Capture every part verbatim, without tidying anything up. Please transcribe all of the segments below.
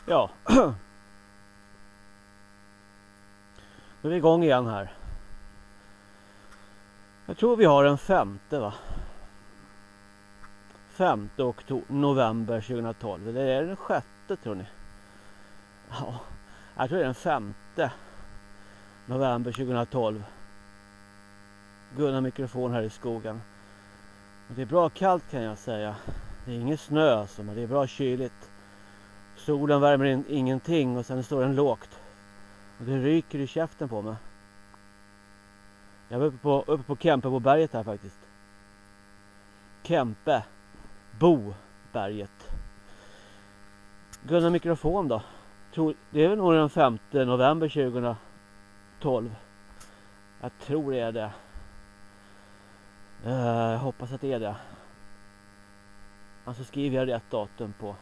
Ja. Nu är vi igång igen här. Jag tror vi har den femte va? Femte oktober, november tjugohundratolv. Eller är det den sjätte tror ni? Ja, jag tror det är den femte november tjugohundratolv. Gunnar mikrofon här i skogen. Och det är bra kallt kan jag säga. Det är ingen snö alltså, men det är bra kyligt. Solen värmer in ingenting och sen står den lågt. Och det ryker i käften på mig. Jag var uppe på, uppe på Kempeboberget här faktiskt. Kempeboberget. Gunnar mikrofon då. Tror, det är väl nog den femte november tjugohundratolv. Jag tror det är det. Uh, jag hoppas att det är det. Alltså skriver jag rätt datum på.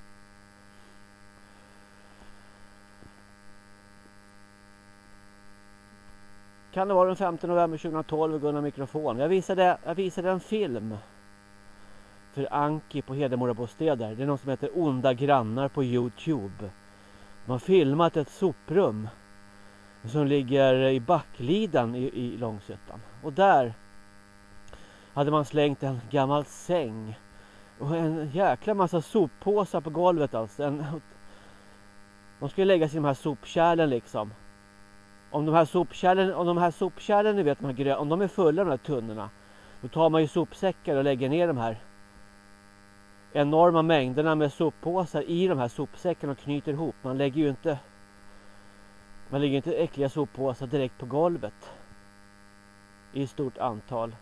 Kan det vara den femte november tjugohundratolv, Gunnar mikrofon. Jag visade, jag visade en film för Anki på Hedemora bostäder. Det är någon som heter Onda grannar på YouTube. De har filmat ett soprum som ligger i Backliden i, i Långshyttan. Och där hade man slängt en gammal säng och en jäkla massa soppåsar på golvet alltså. En, de skulle lägga sig i de här sopkärlen liksom. Om de här sopkärlen, om de här sopkärlen ni vet, de här grö, om de är fulla de här tunnorna, då tar man ju sopsäckar och lägger ner de här enorma mängderna med soppåsar i de här sopsäckarna och knyter ihop. Man lägger ju inte man lägger inte äckliga soppåsar direkt på golvet i stort antal.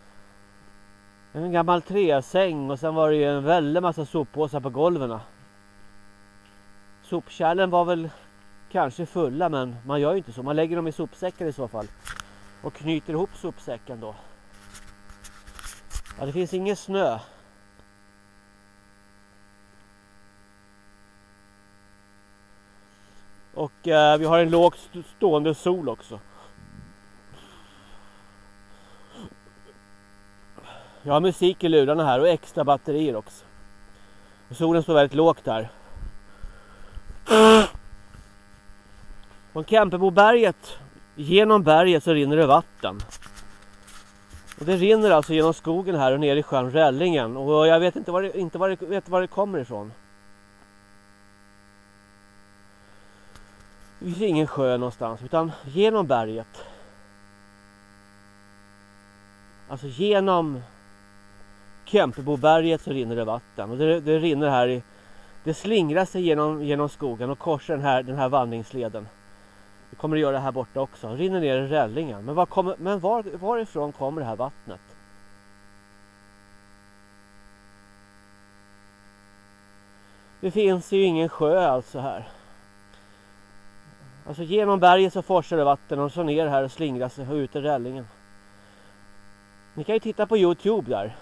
En gammal träsäng och sen var det ju en väldigt massa soppåsar på golven. Sopkärlen var väl kanske fulla, men man gör ju inte så. Man lägger dem i sopsäckar i så fall och knyter ihop sopsäcken då. Ja, det finns ingen snö. Och eh, vi har en lågt stående sol också. Jag har musik i lurarna här och extra batterier också. Och solen står väldigt lågt där. Från Kempeboberget, genom berget så rinner det vatten. Och det rinner alltså genom skogen här och ner i sjön Rällingen. Och jag vet inte var det, inte var det, vet var det kommer ifrån. Det finns ingen sjö någonstans utan genom berget. Alltså genom Kempeboberget så rinner det vatten. Och det, det rinner här i, det slingrar sig genom, genom skogen och korsar den här, den här vandringsleden. Det kommer att göra det här borta också. Det rinner ner i Rällingen. Men, var kommer, men var, varifrån kommer det här vattnet? Det finns ju ingen sjö alltså här. Alltså genom berget så forsar det vatten och så ner här och slingrar sig och ut i Rällingen. Ni kan ju titta på YouTube där.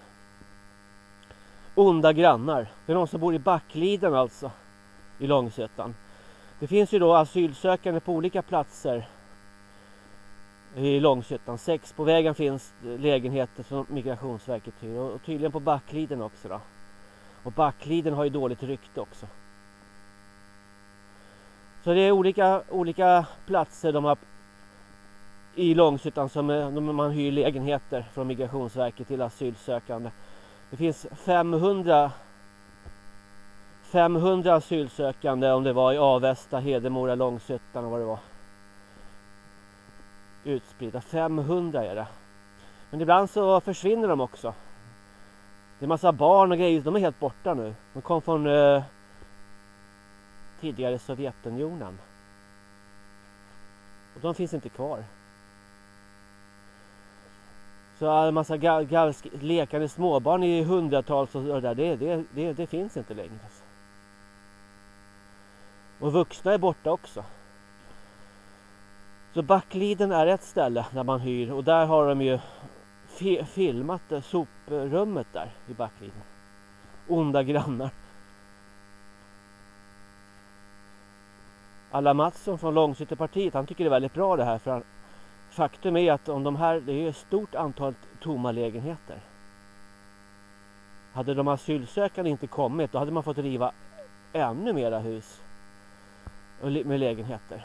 Onda grannar. Det är någon som bor i Backliden alltså. I Långshyttan. Det finns ju då asylsökande på olika platser i Långshyttan. Sex på vägen finns lägenheter som Migrationsverket hyr. Och tydligen på Backliden också då. Och Backliden har ju dåligt rykte också. Så det är olika, olika platser de har i Långshyttan som man hyr lägenheter från Migrationsverket till asylsökande. Det finns femhundra, femhundra asylsökande om det var i Avesta, Hedemora, Långshyttan och vad det var. Utspridda. femhundra är det. Men ibland så försvinner de också. Det är massa barn och grejer. De är helt borta nu. De kom från eh, tidigare Sovjetunionen. Och de finns inte kvar. Så en massa gal, gal, lekande småbarn i hundratals och där, det, det, det, det finns inte längre. Alltså. Och vuxna är borta också. Så Backliden är ett ställe där man hyr. Och där har de ju fi, filmat soprummet där i Backliden. Onda grannar. Alla Mattsson från Långshyttepartiet, han tycker det är väldigt bra det här. För han, faktum är att om de här, det är ett stort antal tomma lägenheter. Hade de asylsökande inte kommit, då hade man fått riva ännu mera hus. med lägenheter.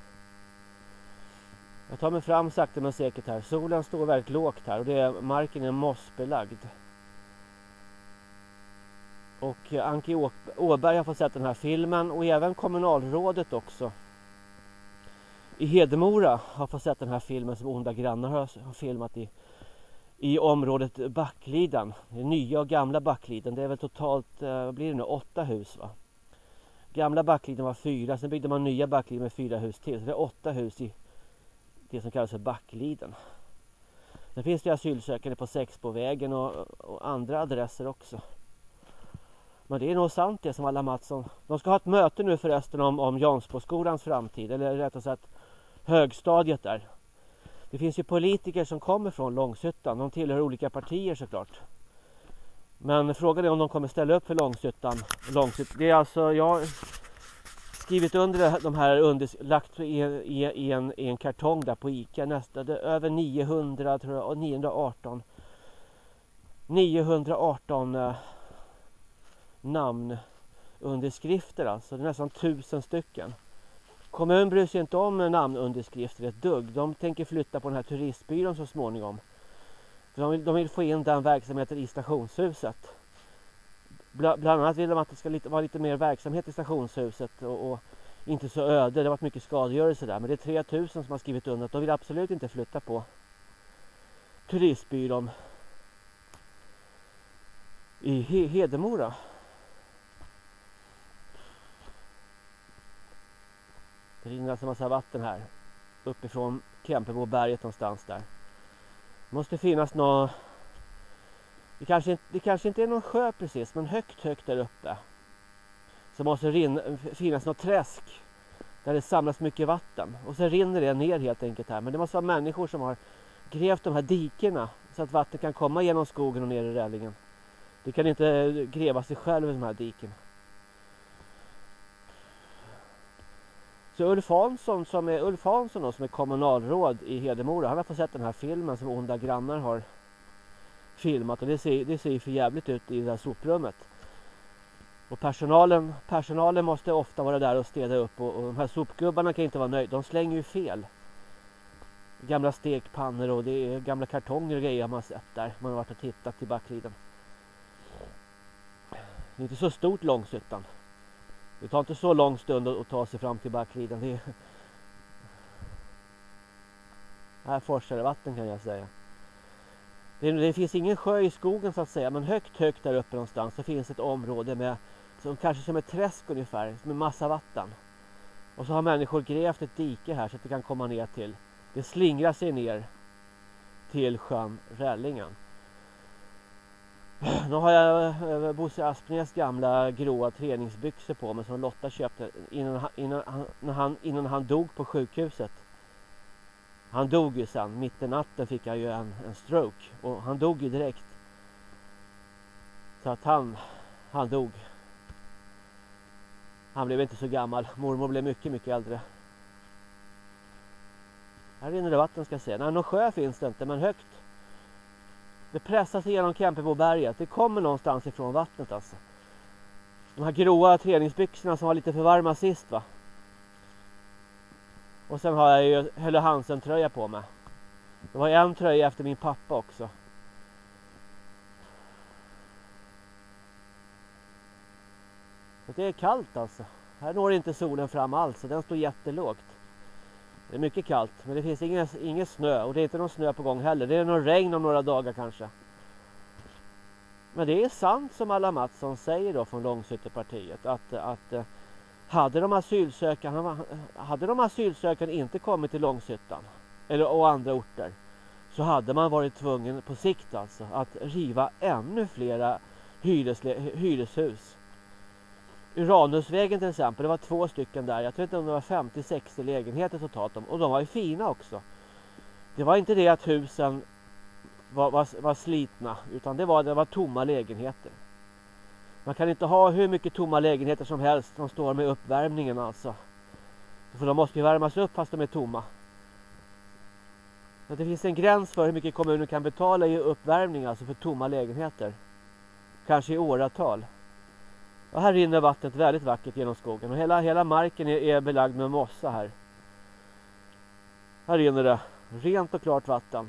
Jag tar mig fram sakta men säkert här. Solen står väldigt lågt här och det är, marken är mossbelagd. Och Anki Åberg har fått sett den här filmen och även kommunalrådet också i Hedemora har fått sett den här filmen som Onda grannar har filmat i, i området Backliden. Det är nya och gamla Backliden. Det är väl totalt, vad blir det nu, åtta hus va? Gamla Backliden var fyra, sen byggde man nya Backliden med fyra hus till. Så det är åtta hus i det som kallas för Backliden. Sen finns det asylsökande på Sexbovägen och, och andra adresser också. Men det är nog sant det som alla Mattsson. De ska ha ett möte nu förresten om, om Jansboskolans framtid. Eller rättare sagt högstadiet där. Det finns ju politiker som kommer från Långshyttan. De tillhör olika partier såklart. Men frågan är om de kommer ställa upp för Långshyttan. Långshyttan. Det är alltså, jag har skrivit under de här under, lagt i, i, i, en, i en kartong där på Ica. Nästa, det är över niohundra tror jag, och niohundraarton. niohundraarton eh, namnunderskrifter alltså. Det är nästan tusen stycken. Kommunen bryr sig inte om namnunderskrifter ett dugg. De tänker flytta på den här turistbyrån så småningom. De vill, de vill få in den verksamheten i stationshuset. Bla, bland annat vill de att det ska lite, vara lite mer verksamhet i stationshuset och, och inte så öde. Det har varit mycket skadegörelse där. Men det är tre tusen som har skrivit under att de vill absolut inte flytta på turistbyrån i Hedemora. Det rinner alltså en massa vatten här uppifrån Kempeboberget någonstans där. Det måste finnas något. Det kanske, det kanske inte är någon sjö precis, men högt högt där uppe. Så måste det rinna, finnas något träsk där det samlas mycket vatten. Och så rinner det ner helt enkelt här. Men det måste vara människor som har grävt de här dikerna så att vatten kan komma genom skogen och ner i Rällingen. Det kan inte gräva sig själv i de här diken. Så Ulf Hansson som är Ulf Hansson då, som är kommunalråd i Hedemora, han har fått sett den här filmen som Onda grannar har filmat och det ser det ser för jävligt ut i det här soprummet. Och personalen personalen måste ofta vara där och städa upp och, och de här sopgubbarna kan inte vara nöjda. De slänger ju fel. Gamla stekpannor och det är gamla kartonger och grejer har man sett där. Man har varit och tittat i Backliden. Det är inte så stort Långshyttan. Det tar inte så lång stund att ta sig fram till Backliden. Det är... Här forsar det vatten kan jag säga. Det, det finns ingen sjö i skogen så att säga. Men högt högt där uppe någonstans så finns ett område med som kanske som ett träsk ungefär. Med massa vatten. Och så har människor grävt ett dike här så att det kan komma ner till. Det slingrar sig ner till sjön Rällingen. Nu har jag Bosse Aspnäs gamla gråa träningsbyxor på mig som Lotta köpte innan han, innan, han, han, innan han dog på sjukhuset. Han dog ju sen, mitt i natten fick jag ju en, en stroke och han dog ju direkt. Så att han, han dog. Han blev inte så gammal, mormor blev mycket mycket äldre. Här rinner det vatten ska jag säga. Nej, någon sjö finns det inte men högt. Det pressar sig genom Kempeboberget. Det kommer någonstans ifrån vattnet alltså. De här gråa träningsbyxorna som var lite för varma sist va. Och sen har jag ju Helle Hansen tröja på mig. Det var en tröja efter min pappa också. Det är kallt alltså. Här når inte solen fram alls. Den står jättelågt. Det är mycket kallt. Men det finns ingen, ingen snö. Och det är inte någon snö på gång heller. Det är någon regn om några dagar kanske. Men det är sant som alla Mattsson säger då från Långshyttepartiet. Att, att hade de asylsökande, hade de asylsökande inte kommit till Långshyttan. Eller och andra orter. Så hade man varit tvungen på sikt alltså. Att riva ännu flera hyresle, hyreshus. Uranusvägen till exempel, det var två stycken där. Jag tror inte om det var femtio sextio lägenheter totalt. Och de var ju fina också. Det var inte det att husen var, var, var slitna. Utan det var, det var tomma lägenheter. Man kan inte ha hur mycket tomma lägenheter som helst som står med uppvärmningen alltså. För de måste ju värmas upp fast de är tomma. Så det finns en gräns för hur mycket kommunen kan betala i uppvärmning alltså för tomma lägenheter. Kanske i åratal. Och här rinner vattnet väldigt vackert genom skogen. Och hela, hela marken är, är belagd med mossa här. Här rinner det rent och klart vatten.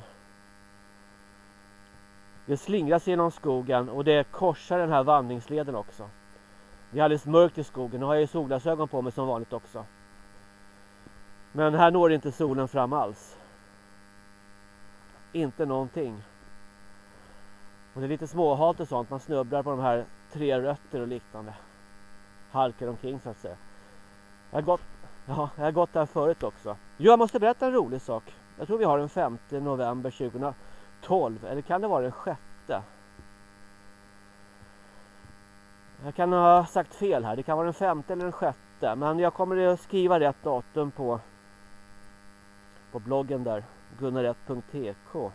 Det slingras genom skogen och det korsar den här vandringsleden också. Det är alldeles mörkt i skogen. Nu har jag ju solglasögon på mig som vanligt också. Men här når inte solen fram alls. Inte någonting. Och det är lite småhalt och sånt. Man snubblar på de här tre rötter och liknande. Halkar omkring så att säga. Jag har gått, ja, jag har gått där förut också. Jo, jag måste berätta en rolig sak. Jag tror vi har den femte november tjugohundratolv. Eller kan det vara den sjätte? Jag kan ha sagt fel här. Det kan vara den femte eller den sjätte. Men jag kommer att skriva rätt datum på, på bloggen där. gunnaret punkt t k.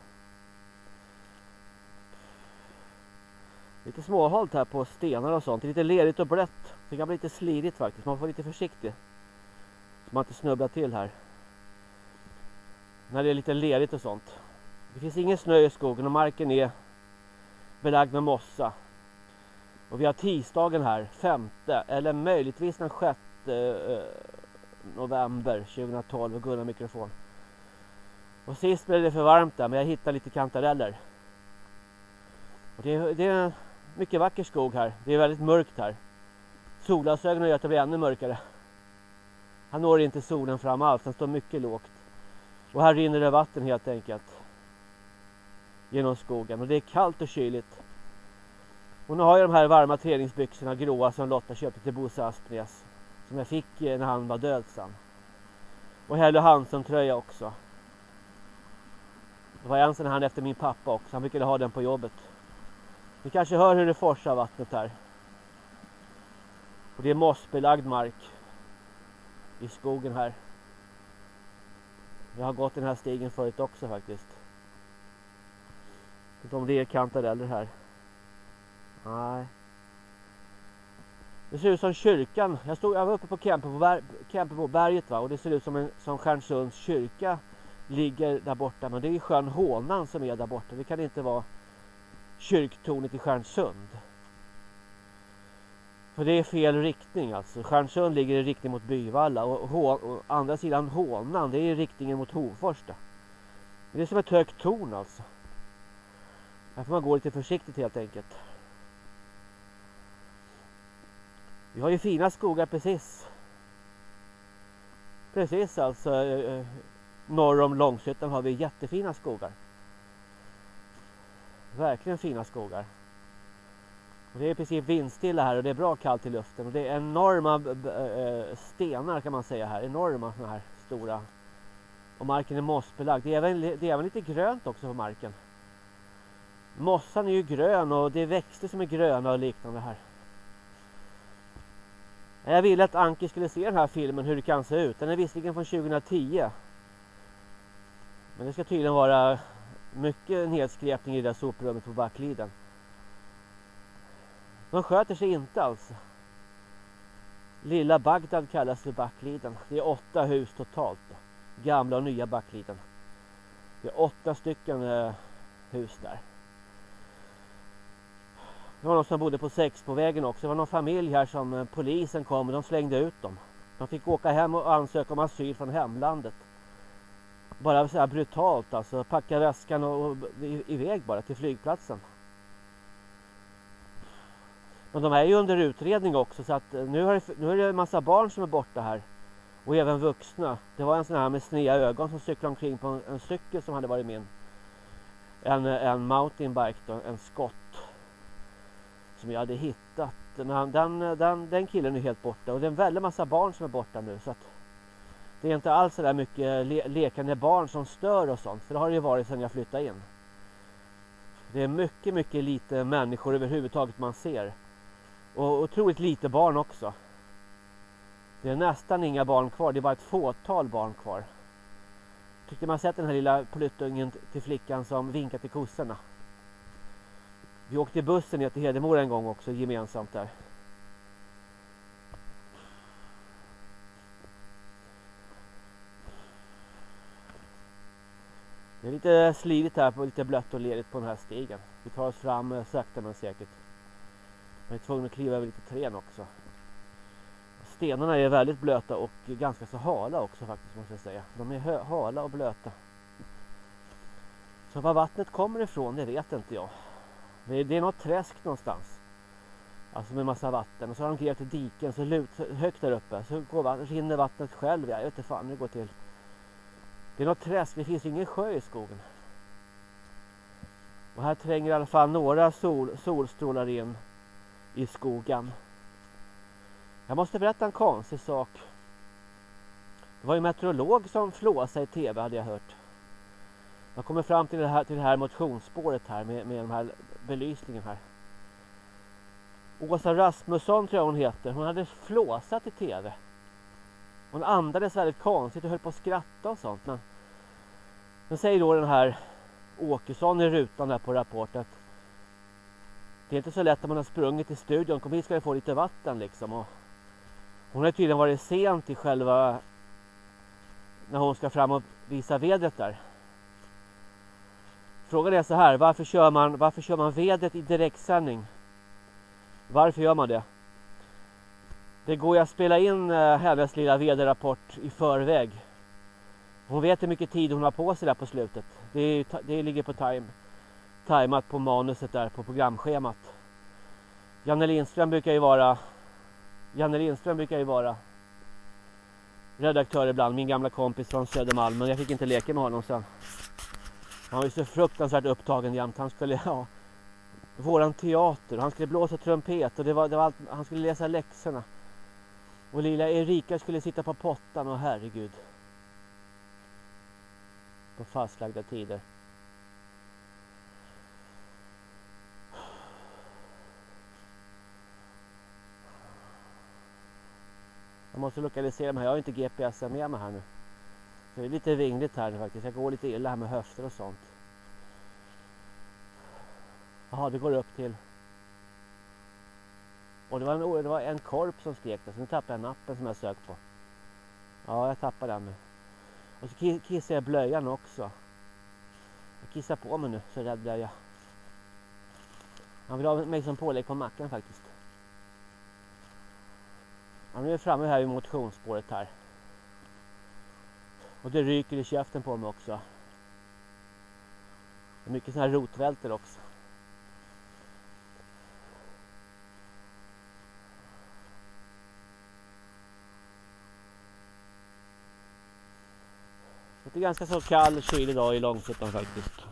Lite småhalt här på stenar och sånt. Det är lite lerigt och blött. Det kan bli lite slirigt faktiskt. Man får vara lite försiktig. Så man inte snubblar till här. När det är lite lerigt och sånt. Det finns ingen snö i skogen och marken är belagd med mossa. Och vi har tisdagen här, femte eller möjligtvis den sjätte november tjugohundratolv och Gunnar mikrofon. Och sist blev det för varmt där, men jag hittade lite kantareller. Och det, är, det är en mycket vacker skog här. Det är väldigt mörkt här. Solglasögonen gör att det blir ännu mörkare. Här når inte solen fram alls, den står mycket lågt. Och här rinner det vatten helt enkelt. Genom skogen. Och det är kallt och kyligt. Och nu har jag de här varma träningsbyxorna gråa som Lotta köpte till Bosse Aspnäs. Som jag fick när han var död sen. Och Helly Hansen tröja också. Det var en sån här efter min pappa också. Han brukade ha den på jobbet. Ni kanske hör hur det forsar vattnet här. Och det är mossbelagd mark. I skogen här. Jag har gått den här stigen förut också faktiskt. Jag vet inte om det är kantareller här. Nej. Det ser ut som kyrkan. Jag, stod, jag var uppe på Kempenberget va. Och det ser ut som en som Stjärnsunds kyrka ligger där borta. Men det är ju sjön Hånan som är där borta. Det kan inte vara kyrktornet i Stjärnsund. För det är fel riktning alltså. Stjärnsund ligger i riktning mot Byvalla. Och, och, och andra sidan Hånan, det är i riktningen mot Hofors. Det är som ett högt torn alltså. Här får man gå lite försiktigt helt enkelt. Vi har ju fina skogar precis. Precis alltså. Eh, norr om Långshyttan har vi jättefina skogar. Verkligen fina skogar. Och det är i princip vindstilla här och det är bra kallt i luften. Och det är enorma äh, stenar kan man säga här. Enorma såna här stora. Och marken är mossbelagd. Det är, även, det är även lite grönt också på marken. Mossan är ju grön och det är växter som är gröna och liknande här. Jag ville att Anki skulle se den här filmen hur det kan se ut. Den är visserligen från tjugohundratio. Men det ska tydligen vara mycket nedskräpning i det där soprummet på Backliden. De sköter sig inte alls. Lilla Bagdad kallas för Backliden. Det är åtta hus totalt. Gamla och nya Backliden. Det är åtta stycken eh, hus där. Det var någon som bodde på sex på vägen också. Det var någon familj här som eh, polisen kom och de slängde ut dem. De fick åka hem och ansöka om asyl från hemlandet. Bara så här brutalt alltså. Packa väskan och, och iväg bara till flygplatsen. Men de är ju under utredning också så att nu, har det, nu är det en massa barn som är borta här. Och även vuxna. Det var en sån här med sneda ögon som cyklade omkring på en, en cykel som hade varit min. En, en mountainbike då, en skott. Som jag hade hittat. Men den, den, den killen är helt borta. Och det är en väldigt massa barn som är borta nu så att det är inte alls så där mycket le, lekande barn som stör och sånt. För det har det ju varit sedan jag flyttade in. Det är mycket, mycket lite människor överhuvudtaget man ser. Och otroligt lite barn också. Det är nästan inga barn kvar. Det är bara ett fåtal barn kvar. Tyckte man sett den här lilla pluttungen till flickan som vinkade till kossorna. Vi åkte i bussen ner till Hedemora en gång också gemensamt där. Det är lite slirigt här, på lite blött och lerigt på den här stigen. Vi tar oss fram sakta men säkert. Jag är tvungen att kliva över lite trän också. Stenarna är väldigt blöta och ganska så hala också faktiskt, måste jag säga. De är hala och blöta. Så var vattnet kommer ifrån, det vet inte jag. Det är, det är något träsk någonstans. Alltså med massa vatten. Och så har de grävt i diken så lut, högt där uppe. Så går vattnet, rinner vattnet själv. Jag vet inte fan hur det går till. Det är något träsk, det finns ingen sjö i skogen. Och här tränger i alla fall några sol, solstrålar in i skogen. Jag måste berätta en konstig sak. Det var ju meteorolog som flåsade i tv, hade jag hört. Jag kommer fram till det här, till det här motionsspåret här med, med den här belysningen här. Åsa Rasmusson tror jag hon heter. Hon hade flåsat i tv. Hon andades väldigt konstigt och höll på att skratta och sånt. Men, men säger då den här Åkesson i rutan där på Rapport att det är inte så lätt att man har sprungit i studion. Kom hit, ska jag få lite vatten liksom. Och hon har tydligen varit sent i själva när hon ska fram och visa vädret där. Frågan är så här, varför kör man, varför kör man vädret i direktsändning? Varför gör man det? Det går ju att spela in uh, hennes lilla väderrapport i förväg. Hon vet hur mycket tid hon har på sig där på slutet. Det, är, det ligger på time, timat på manuset där på programschemat. Janne Lindström brukar ju vara Janne Lindström brukar ju vara redaktör ibland, min gamla kompis från Södermalm, men jag fick inte leka med honom sen. Han var ju så fruktansvärt upptagen jämt. Han skulle ha våran teater, han skulle blåsa trumpet och det var, det var allt, han skulle läsa läxorna. Och lilla Erika skulle sitta på pottan och herregud. På fastlagda tider. Jag måste lokalisera mig. Jag har inte G P S med mig här nu. Så det är lite vingligt här nu faktiskt. Jag går lite illa här med höfter och sånt. Jaha, det går upp till. Och det var en, det var en korp som skrek där. Så nu tappade jag nappen som jag sökt på. Ja, jag tappade den nu. Och så kissar jag blöjan också. Jag kissar på mig nu, så rädd blir jag. Han vill ha mig som pålägg på mackan faktiskt. Ja, nu är jag framme här i motionsspåret här. Och det ryker i käften på mig också. Det är mycket sådana här rotvälter också. Det är ganska så kall kyl idag i Långshyttan faktiskt.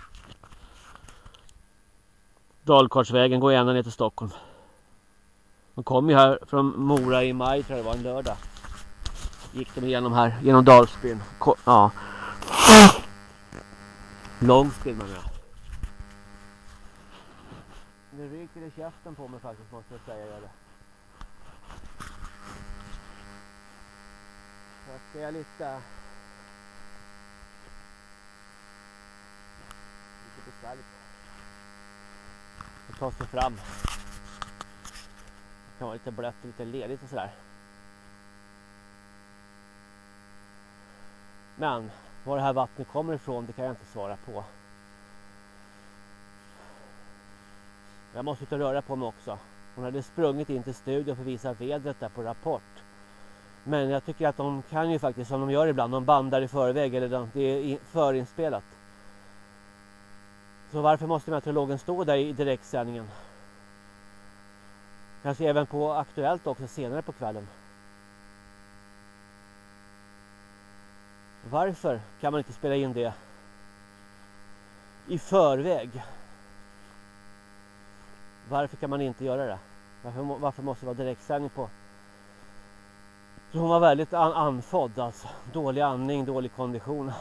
Dalkartsvägen går ända ner till Stockholm. De kom ju här från Mora i maj, tror jag det var en lördag. Gick de igenom här, genom Dalsbyn. Ko- ja. Långsbyn man ja. Det ryker i käften på mig faktiskt, måste jag säga. Gör det. Så jag ska jag lite... Lite besvärligt. Det tar sig fram. Det kan vara lite blött och lite ledigt och sådär. Men var det här vattnet kommer ifrån, det kan jag inte svara på. Jag måste ut och röra på mig också. Hon hade sprungit in till studion för att visa vädret där på Rapport. Men jag tycker att de kan ju faktiskt, som de gör ibland, de bandar i förväg eller de, det är förinspelat. Så varför måste meteorologen stå där i direktsändningen? Kanske även på Aktuellt också senare på kvällen. Varför kan man inte spela in det i förväg? Varför kan man inte göra det? Varför, varför måste det vara direktsändning på? Så hon var väldigt an anfodd alltså. Dålig andning, dålig kondition.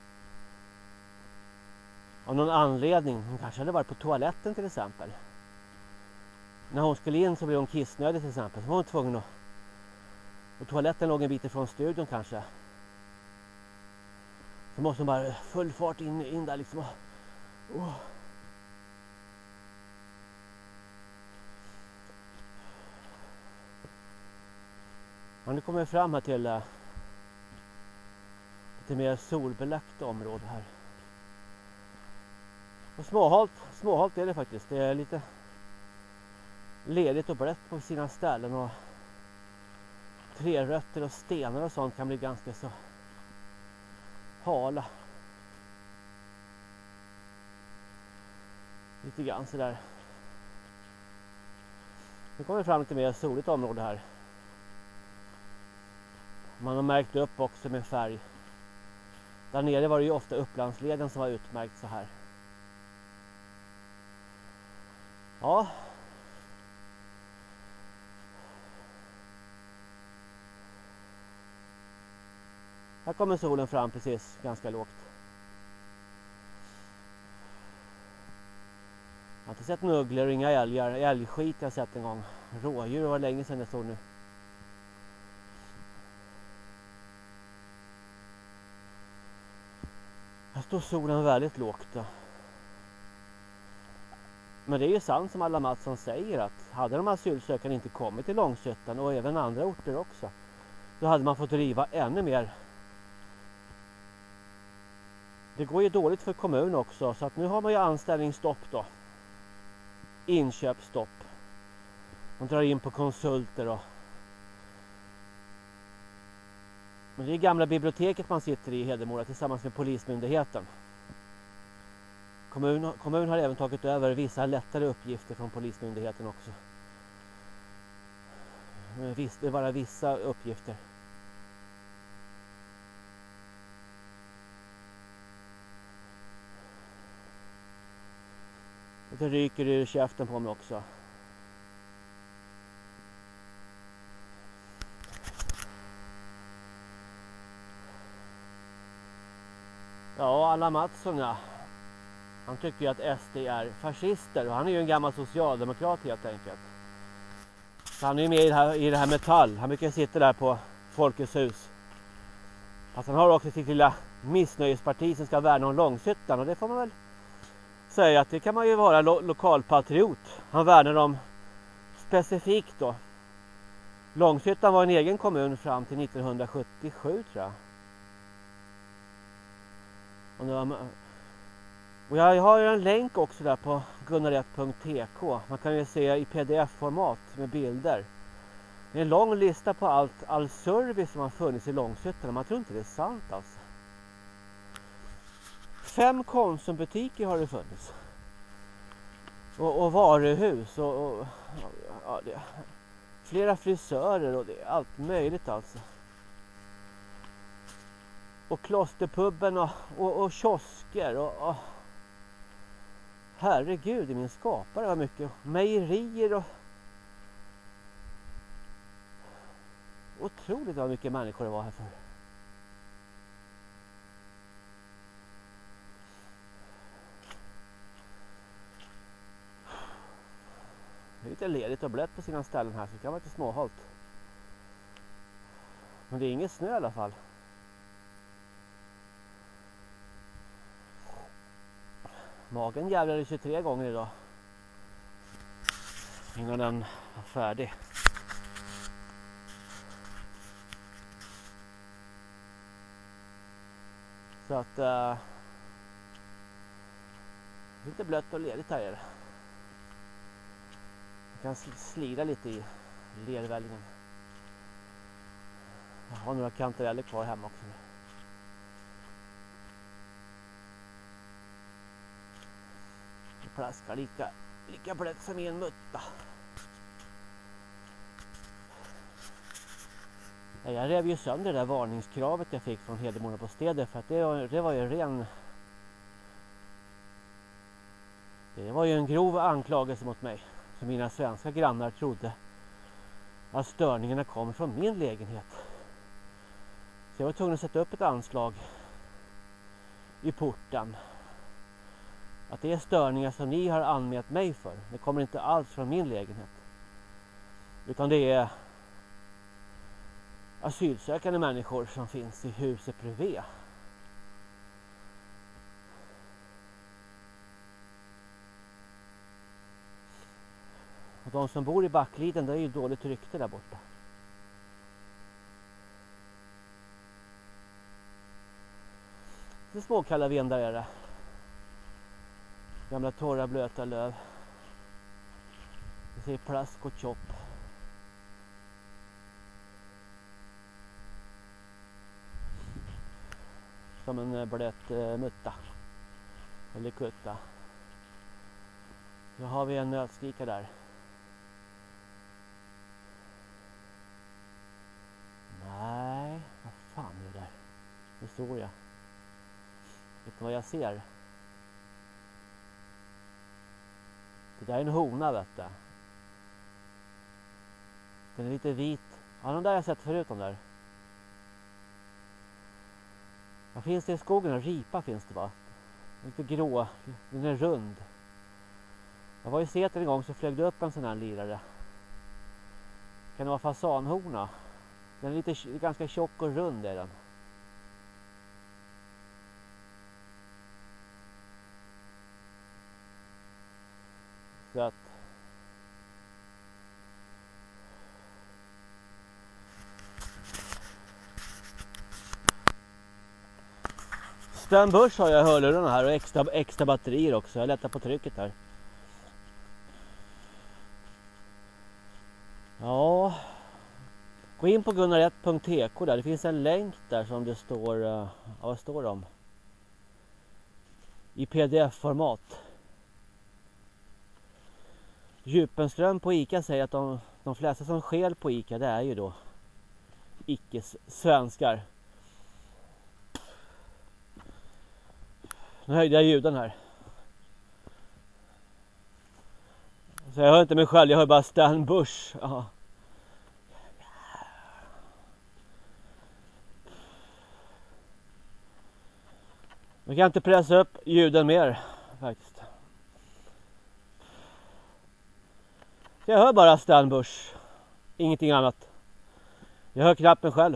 Av någon anledning. Hon kanske hade varit på toaletten till exempel. När hon skulle in så blev hon kissnödig till exempel. Så var hon tvungen att... Och toaletten låg en bit ifrån studion kanske. Så måste hon bara full fart in, in där liksom. Oh. Ja, nu kommer vi fram här till uh, lite mer solbelagt område här. Och småhalt, småhalt är det faktiskt. Det är lite ledigt och blött på sina ställen, och trärötter och stenar och sånt kan bli ganska så hala. Lite grann sådär. Nu kommer vi fram till mer soligt område här. Man har märkt upp också med färg. Där nere var det ju ofta Upplandsleden som var utmärkt så här. Ja. Här kommer solen fram precis, ganska lågt. Jag har inte sett nugglor och inga älgar. Älgskit jag har sett en gång. Rådjur var länge sedan det stod nu. Här står solen väldigt lågt då. Men det är ju sant som alla Mattsson säger, att hade de asylsökande inte kommit till Långshyttan och även andra orter också, då hade man fått riva ännu mer. Det går ju dåligt för kommunen också, så att nu har man ju anställningsstopp då. Inköpsstopp. Man drar in på konsulter och... Men det är gamla biblioteket man sitter i Hedemora tillsammans med polismyndigheten. Kommun, kommun har även tagit över vissa lättare uppgifter från polismyndigheten också. Men visst, det är bara vissa uppgifter. Det ryker ur käften på mig också. Ja, Alla Mattsson, ja. Han tycker ju att S D är fascister, och han är ju en gammal socialdemokrat helt enkelt. Så han är ju med i det här, i det här Metall. Han brukar sitta där på Folkets hus. Fast han har också sitt lilla missnöjesparti som ska värna om Långshyttan, och det får man väl säga att det kan man ju vara lo- lokalpatriot. Han värnar om specifikt då. Långshyttan var en egen kommun fram till nittonhundrasjuttiosju tror jag. Och, nu var, och jag har ju en länk också där på gunnaret punkt t k. Man kan ju se i pdf-format med bilder. Det är en lång lista på allt, all service som har funnits i Långshyttan. Man tror inte det är sant alltså. Fem konsumbutiker har det funnits. Och, och varuhus och, och ja, det, flera frisörer och det är allt möjligt alltså. Och klosterpubben och, och, och kiosker och, och herregud i min skapare var mycket. Mejerier och otroligt vad mycket människor det var här för. Det är lite ledigt och blött på sina ställen här, så det kan vara lite småhalt. Men det är ingen snö i alla fall. Magen jävlade tjugotre gånger idag. Innan den var färdig. Så att... Uh, lite blött och ledigt här är det. Jag kan slida lite i lervällingen. Jag har några kantareller kvar hemma också. Det plaskar lika, lika blött som i en mutta. Jag rev ju sönder det där varningskravet jag fick från Hedemora Bostäder, för att det var, det var ju ren... Det var ju en grov anklagelse mot mig. Så mina svenska grannar trodde att störningarna kom från min lägenhet. Så jag var tvungen att sätta upp ett anslag i porten. Att det är störningar som ni har anmält mig för. Det kommer inte alls från min lägenhet. Utan det är asylsökande människor som finns i huset bredvid. Och de som bor i Backliden, det är ju dåligt rykte där borta. Det är småkalla vindar är det. Gamla torra blöta löv. Det säger plask och chop. Som en blöt uh, mutta. Eller kutta. Då har vi en nötskika där. Nej, vad fan är det där? Nu står jag. Vet du vad jag ser? Det där är en hona, vet du. Den är lite vit. Ja, den där har jag sett förut, de där. Vad finns det i skogen? Ripa finns det, va? Lite grå. Den är rund. Jag var i Säter en gång, så flög det upp en sån här lirare. Kan det vara fasanhona? Den är lite ganska tjock och rund är den. Så att Stan Bush har jag hörlurarna här och extra, extra batterier också. Jag lättar på trycket här. Ja. Gå in på gunnar ett punkt t k där. Det finns en länk där som det står, ja, vad står det om? I pdf-format. Djupenström på Ica säger att de, de flesta som skäl på Ica, det är ju då icke-svenskar. Nu höjde jag ljuden här. Så jag hör inte mig själv, jag hör bara Stan Bush. Aha. Jag kan inte pressa upp ljuden mer faktiskt. Så jag hör bara Stan Bush. Ingenting annat. Jag hör knappen själv.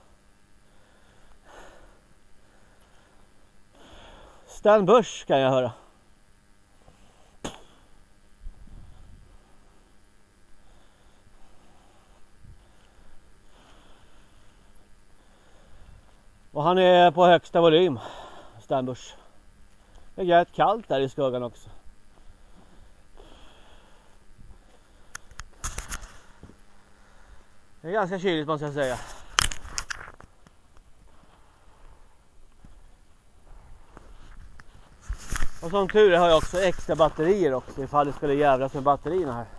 Stan Bush kan jag höra. Och han är på högsta volym. Stan Bush. Det är rätt kallt där i skuggan också. Det är ganska kyligt, måste jag säga. Och som tur är har jag också extra batterier också, ifall det skulle jävlas med batterierna här.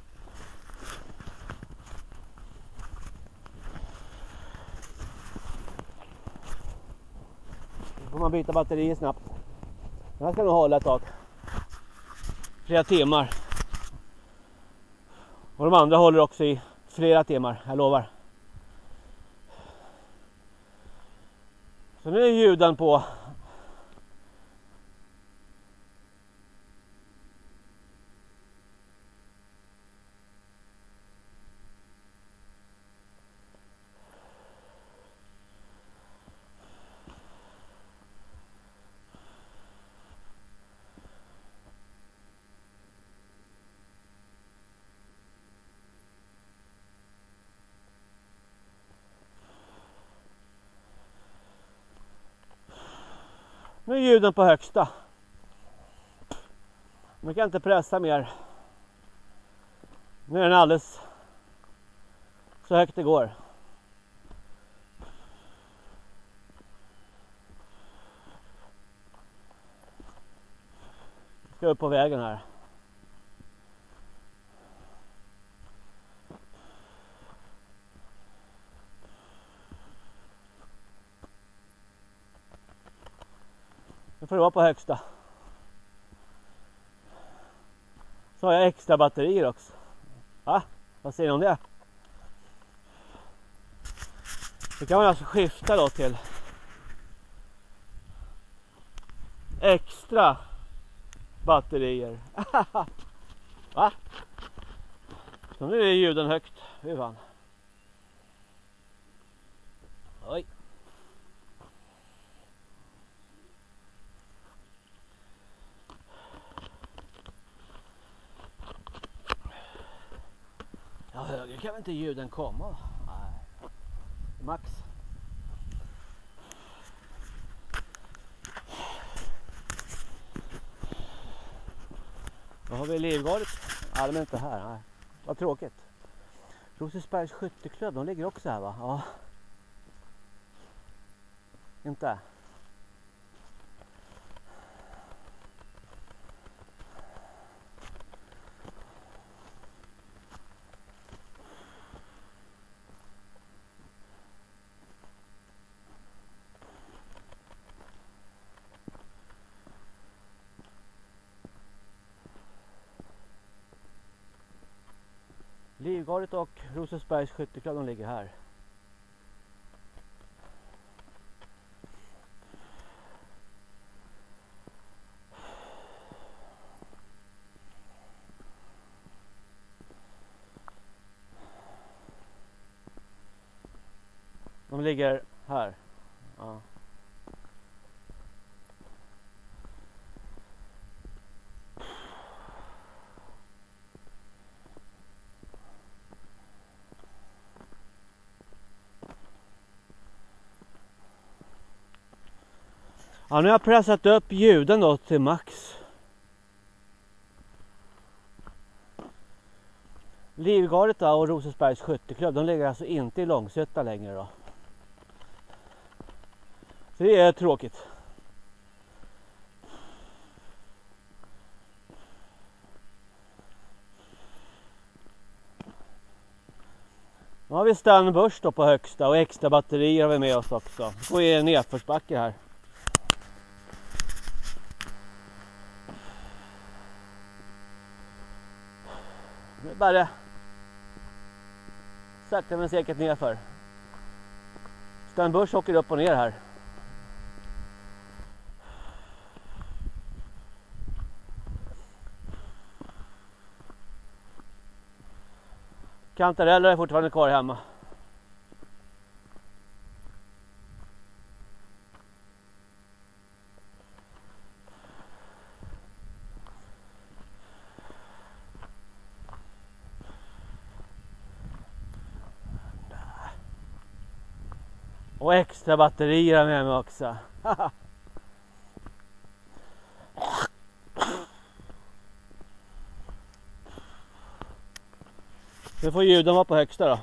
Då får man byta batterier snabbt. Den här ska nog hålla ett tag. Flera timmar. Och de andra håller också i flera timmar, jag lovar. Så nu är ljuden på. Nu är ljuden på högsta. Man kan inte pressa mer. Nu är den alldeles så högt det går. Jag ska upp på vägen här. Nu får det vara på högsta. Så har jag extra batterier också. Va? Vad säger ni om det? Så kan man alltså skifta då till extra batterier. Va? Så nu är ljuden högt. Hur fan? Oj. Ja, höger kan väl inte ljuden komma? Nej. Max. Vad har vi livgardet? Ja, de är inte här. Nej. Vad tråkigt. Rosersbergs skytteklubb, de ligger också här va? Ja. Inte? Livgardet och Rosersbergs skytteklubb, de ligger här. De ligger här. Ja. Ja, nu har jag pressat upp ljuden då till max. Livgardet och Rosersbergs skytteklubb, de ligger alltså inte i Långshyttan längre då. Så det är tråkigt. Nu har vi Stanbörs då på högsta och extra batterier har vi med oss också. Och är en nedförsbacke här. Nu är det bara sakta men säkert nerför. Stanbörs åker upp och ner här. Kantareller är fortfarande kvar hemma. Och extra batterier med mig också. Nu får ljuden vara på högsta då.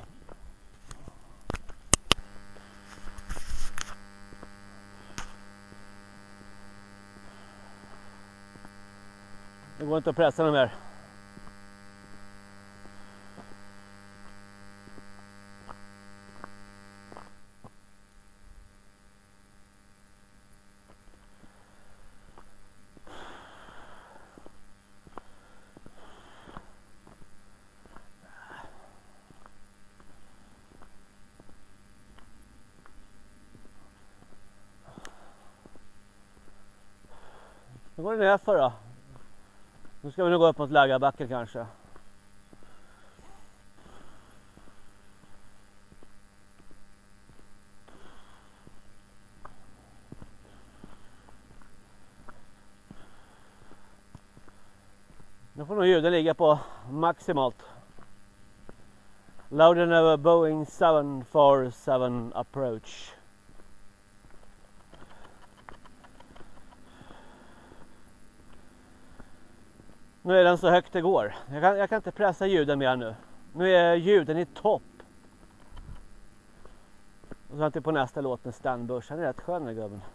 Det går inte att pressa dem mer. Nu går det ner för då. Nu ska vi nog gå upp mot Lägarbacken kanske. Nu får nog ljuden ligga på maximalt. Louder than a Boeing seven forty-seven approach. Nu är den så högt det går. Jag kan, jag kan inte pressa ljuden mer nu. Nu är ljuden i topp. Och så är på nästa låt med Stanbörs. Han är rätt skön den gubben.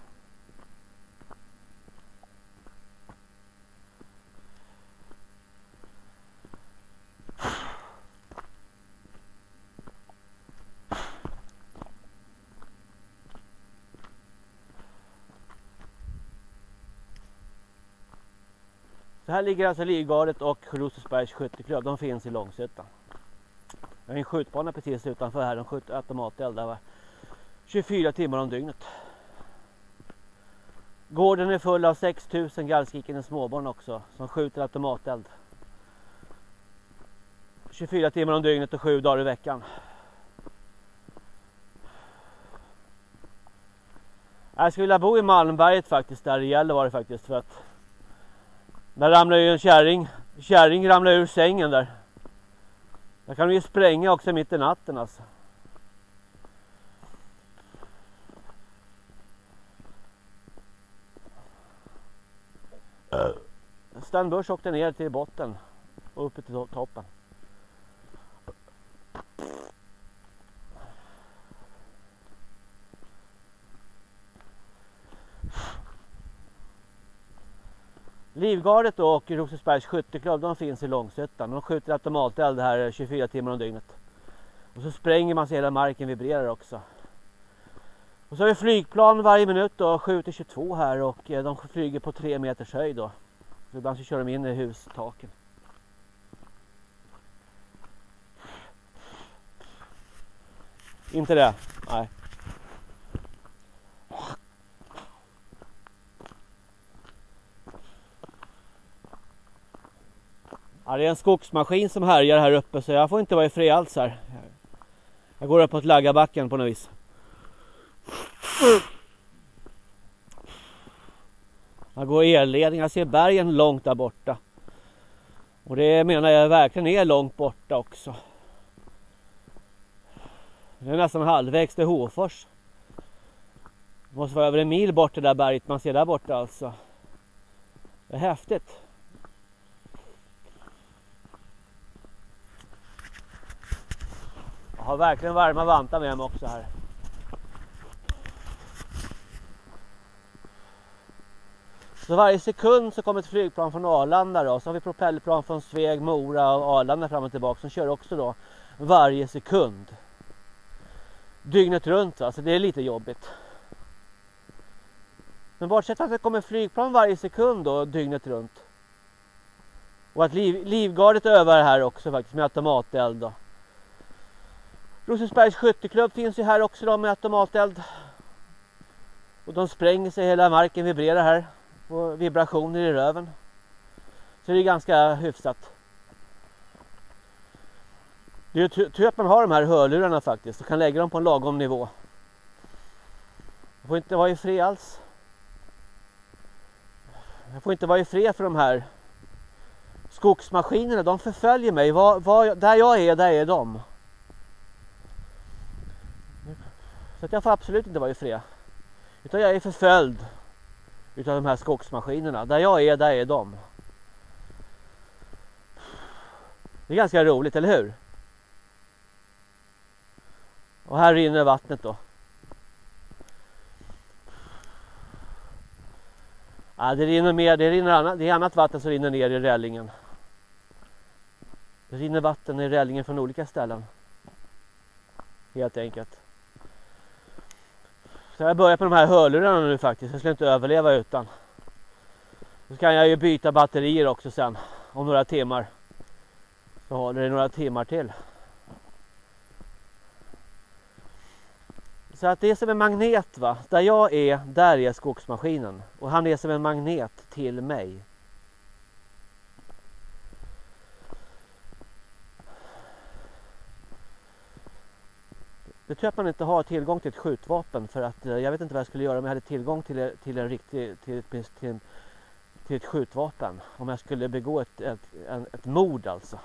Så här ligger alltså Livgardet och Rosersbergs skytteklubb. De finns i Långshyttan. Jag har en skjutbana precis utanför här. De skjuter automateld där tjugofyra timmar om dygnet. Gården är full av sex tusen gallskrikande småbarn också som skjuter automateld. tjugofyra timmar om dygnet och sju dagar i veckan. Jag skulle vilja bo i Malmberget faktiskt, där det gäller var det faktiskt, för att där ramlar ju en kärring. Kärring ramlar ur sängen där. Där kan de ju spränga också mitt i natten alltså. Stanbörs åkte ner till botten och uppe till toppen. Livgardet och Rosersbergs skytteklubb, de finns i Långshyttan. De skjuter automateld här tjugofyra timmar om dygnet. Och så spränger man sig hela marken, vibrerar också. Och så har vi flygplan varje minut då, sju till tjugotvå här, och de flyger på tre meters höjd då. Så ibland så kör de in i hustaken. Inte det? Nej. Ja, det är en skogsmaskin som härjar här uppe, så jag får inte vara i fred alls här. Jag går upp på Laggabacken på något vis. Jag går elledning, jag ser bergen långt där borta. Och det menar jag verkligen är långt borta också. Det är nästan halvvägs till Hofors. Det måste vara över en mil bort det där berget man ser där borta alltså. Det är häftigt. Jag har verkligen varma vantar med mig också här. Så varje sekund så kommer ett flygplan från Arlanda då. Så har vi propellerplan från Sveg, Mora och Arlanda fram och tillbaka. Som kör också då varje sekund. Dygnet runt va, så det är lite jobbigt. Men bortsett att det kommer flygplan varje sekund då, dygnet runt. Och att liv, livgardet övar här också faktiskt med automateld då. Rosersbergs skytteklubb finns ju här också då med automateld. Och de spränger sig, hela marken vibrerar här. Och vibrationer i röven. Så det är ganska hyfsat. Det är ju tur att man har de här hörlurarna faktiskt. Och kan lägga dem på en lagom nivå. Jag får inte vara i fred alls. Jag får inte vara i fred för de här skogsmaskinerna. De förföljer mig. Var, var, där jag är, där är de. Så att jag får absolut inte vara i fred. Utan jag är förföljd utav de här skogsmaskinerna. Där jag är, där är de. Det är ganska roligt, eller hur? Och här rinner vattnet då. Ja, det rinner mer, det rinner annat, det är annat vatten som rinner ner i rällingen. Det rinner vatten i rällingen från olika ställen. Helt enkelt. Så jag börjar på de här hörlurarna nu faktiskt. Jag skulle inte överleva utan. Så kan jag ju byta batterier också sen. Om några timmar. Så håller det några timmar till. Så att det är som en magnet va. Där jag är, där är skogsmaskinen. Och han är som en magnet till mig. Det tror jag att man inte har tillgång till ett skjutvapen. För att jag vet inte vad jag skulle göra om jag hade tillgång till, till, en riktig, till, till, till, till ett skjutvapen. Om jag skulle begå ett, ett, ett, ett mord alltså.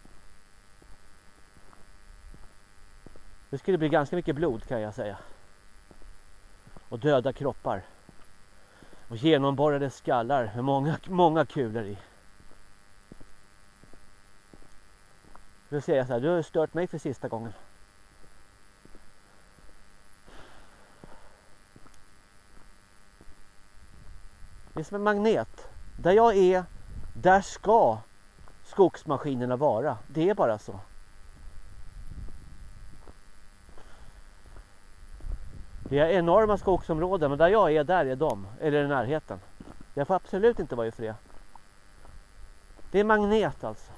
Det skulle bli ganska mycket blod kan jag säga. Och döda kroppar. Och genomborrade skallar med många, många kulor i. Jag vill säga så här, du har stört mig för sista gången. Det är som en magnet. Där jag är, där ska skogsmaskinerna vara. Det är bara så. Det är enorma skogsområden, men där jag är, där är de. Eller i närheten. Jag får absolut inte vara i fred. Det är magnet alltså.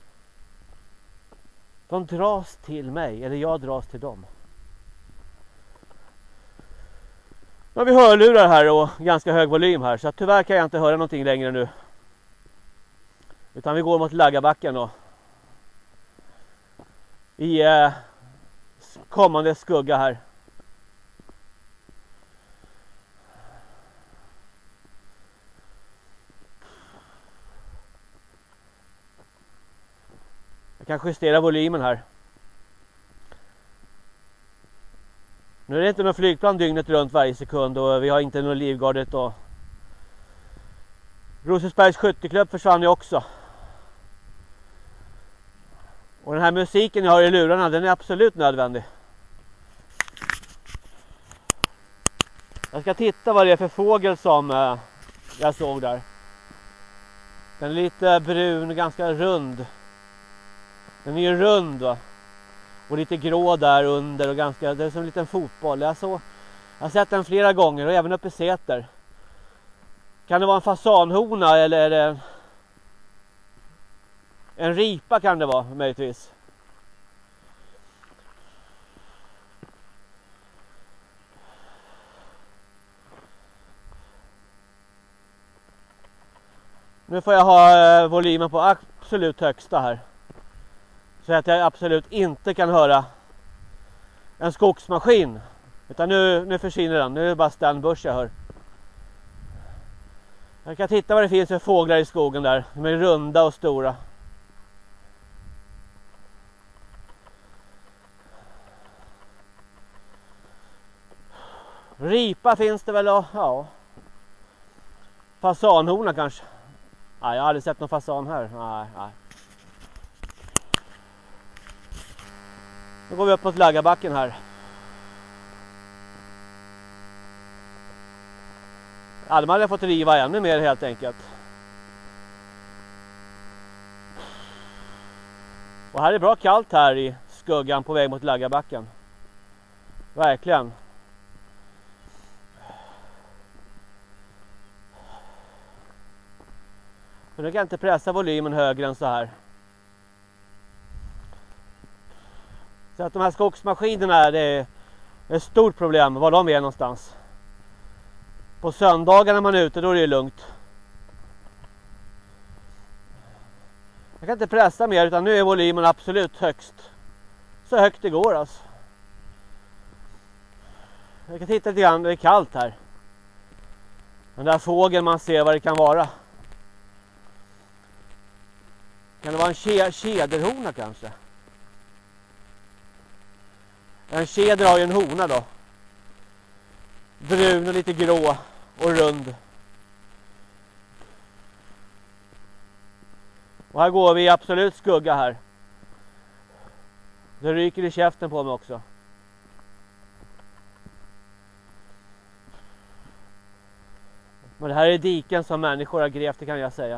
De dras till mig, eller jag dras till dem. Nu har vi hörlurar här och ganska hög volym här. Så tyvärr kan jag inte höra någonting längre nu. Utan vi går mot Laggabacken då. I eh, kommande skugga här. Jag kan justera volymen här. Nu är det inte någon flygplan dygnet runt varje sekund och vi har inte någon livgardet då. Rosersbergs skytteklubb försvann ju också. Och den här musiken jag har i lurarna, den är absolut nödvändig. Jag ska titta vad det är för fågel som eh, jag såg där. Den är lite brun, ganska rund. Den är ju rund va. Och lite grå där under och ganska, det är som en liten fotboll. Jag, så, jag har sett den flera gånger och även uppe i Säter. Kan det vara en fasanhona eller är det en ripa kan det vara möjligtvis. Nu får jag ha eh, volymen på absolut högsta här. Så att jag absolut inte kan höra en skogsmaskin. Utan nu, nu försvinner den. Nu är det bara stannbusch jag hör. Jag kan titta vad det finns för fåglar i skogen där. De är runda och stora. Ripa finns det väl och ja. Fasanhona kanske. Nej, jag har aldrig sett någon fasan här. Nej, nej. Nu går vi upp mot Laggabacken här. Alma hade fått riva ännu mer helt enkelt. Och här är bra kallt här i skuggan på väg mot Laggabacken. Verkligen. Men nu kan jag inte pressa volymen högre än så här. Så att de här skogsmaskinerna, det är ett stort problem var de är någonstans. På söndagar när man är ute då är det lugnt. Jag kan inte pressa mer utan nu är volymen absolut högst. Så högt det går alltså. Jag kan titta lite grann, det är kallt här. Den där fågeln man ser vad det kan vara. Kan det vara en tjäderhona kanske? En tjäder har ju en hona då. Brun och lite grå och rund. Och här går vi i absolut skugga här. Det ryker i käften på mig också. Men det här är diken som människor har grävt, det kan jag säga.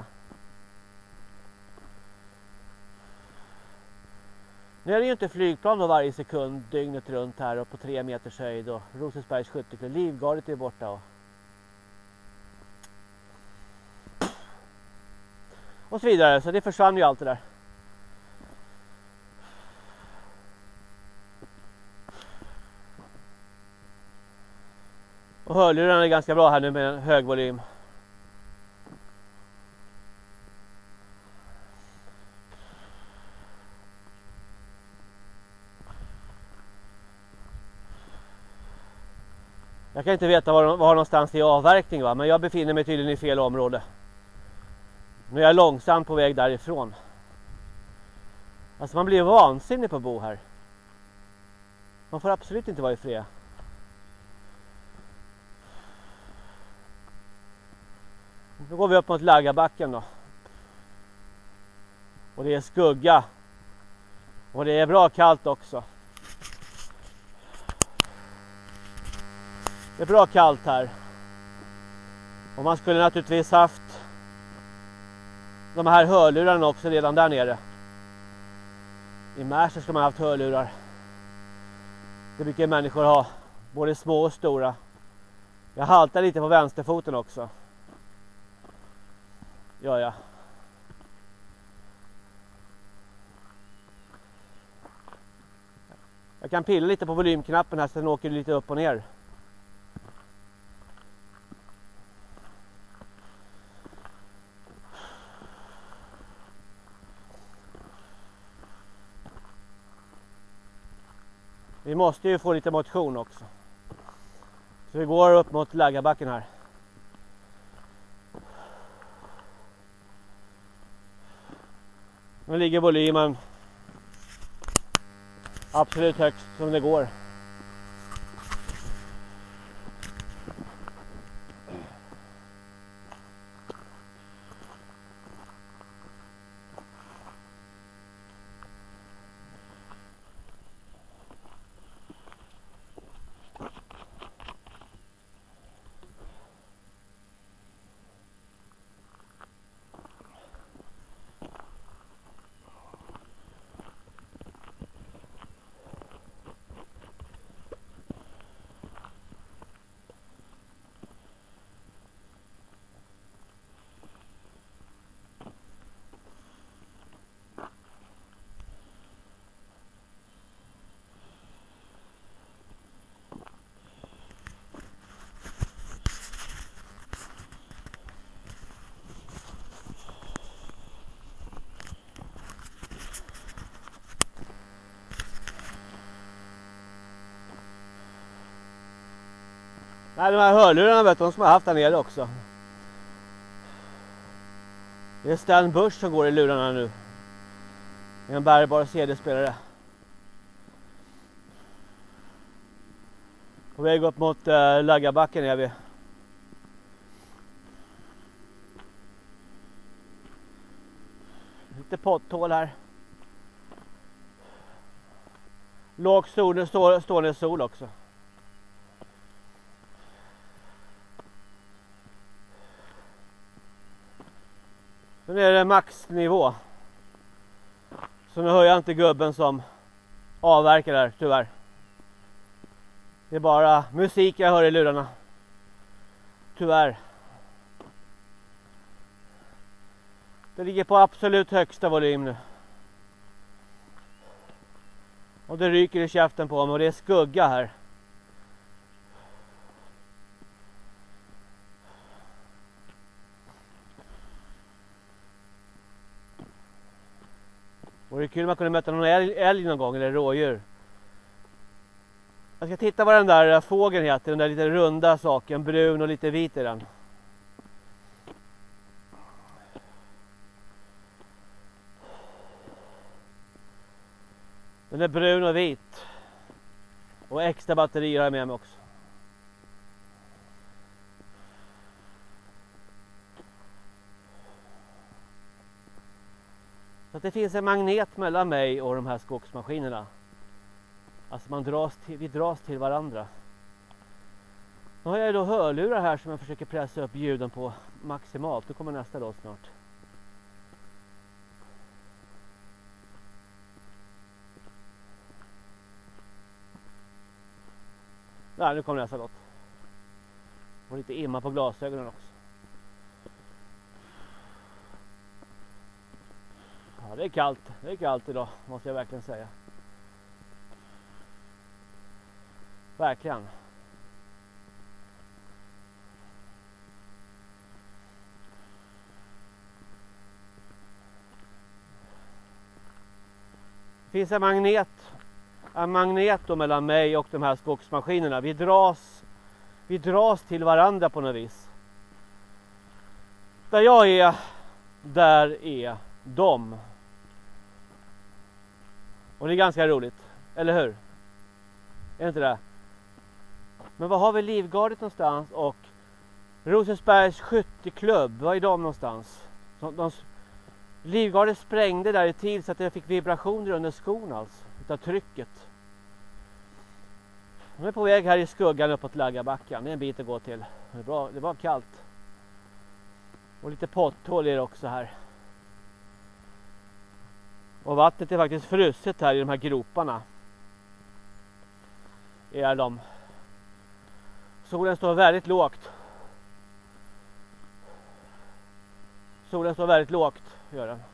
Nu är det ju inte flygplan då varje sekund dygnet runt här och på tre meters höjd och Rosersbergs skytteklubb. Livgardet är borta och och så vidare, så det försvann ju allt det där. Och hörlurarna är ganska bra här nu med en hög volym. Jag kan inte veta var, var någonstans det är avverkning va, men jag befinner mig tydligen i fel område. Nu är jag långsamt på väg därifrån. Alltså man blir vansinnig på att bo här. Man får absolut inte vara i fred. Nu går vi upp mot Laggabacken då. Och det är skugga. Och det är bra kallt också. Det är bra kallt här. Och man skulle naturligtvis haft de här hörlurarna också redan där nere. I Märsta skulle man haft hörlurar. Det brukar människor ha. Både små och stora. Jag haltar lite på vänsterfoten också. Ja, ja. Jag kan pilla lite på volymknappen här så den åker lite upp och ner. Vi måste ju få lite motion också. Så vi går upp mot Laggabacken här. Nu ligger volymen absolut högst som det går. Nej, de här hörlurarna vet de som har haft där nere också. Det är Stan Bush som går i lurarna nu. Det är en bärbar C D-spelare. På väg upp mot äh, Laggabacken är vi. Lite potthål här. Låg sol, stå, stående sol också. Nu är det maxnivå. Så nu hör jag inte gubben som avverkar där, tyvärr. Det är bara musik jag hör i lurarna. Tyvärr. Det ligger på absolut högsta volym nu. Och det ryker i käften på mig och det är skugga här. Och det är kul om man kunde möta någon älg, älg någon gång eller rådjur. Jag ska titta vad den där fågeln heter, den där lite runda saken, brun och lite vit i den. Den är brun och vit. Och extra batterier har jag med mig också. Så att det finns en magnet mellan mig och de här skogsmaskinerna. Alltså man dras till, vi dras till varandra. Nu har jag då hörlurar här som jag försöker pressa upp ljuden på maximalt. Nu kommer nästa låt snart. Där, nu kommer nästa låt. Och lite imma på glasögonen också. Ja, det är kallt. Det är kallt idag, måste jag verkligen säga. Verkligen. Det finns en magnet. En magnet då mellan mig och de här skogsmaskinerna. Vi dras, vi dras till varandra på något vis. Där jag är, där är de. Och det är ganska roligt, eller hur? Är det inte det? Men vad har vi Livgardet någonstans och Rosensbergs skytteklubb, vad är de någonstans? De, de, Livgardet sprängde där i tid så att jag fick vibrationer under skon alltså, utav trycket. De är på väg här i skuggan uppåt Laggabacken, det är en bit att gå till. Det är bra, det var kallt. Och lite potthål är det också här. Och vattnet är faktiskt fruset här i de här groparna. Är de. Solen står väldigt lågt. Solen står väldigt lågt, gör den.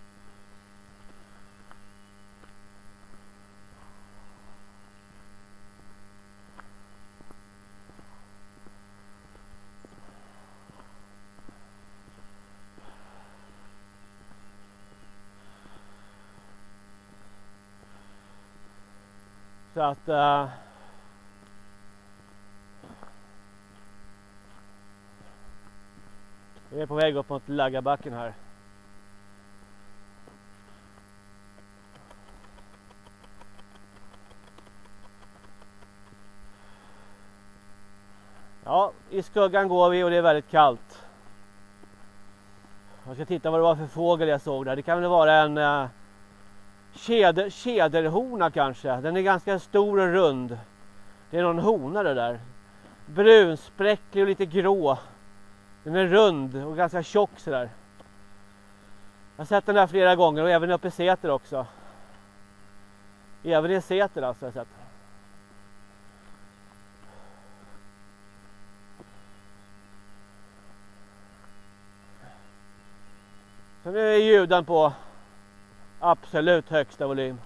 Så att uh, vi är på väg upp mot Laggabacken här. Ja, i skuggan går vi och det är väldigt kallt. Jag ska titta vad det var för fågel jag såg där. Det kan väl vara en uh, Tjäder, tjäderhona kanske. Den är ganska stor och rund. Det är någon hona det där. Brun, spräcklig och lite grå. Den är rund och ganska tjock sådär. Jag har sett den där flera gånger och även uppe i Säter också. Även i Säter alltså har jag sett. Så nu är ljuden på absolut högsta volym.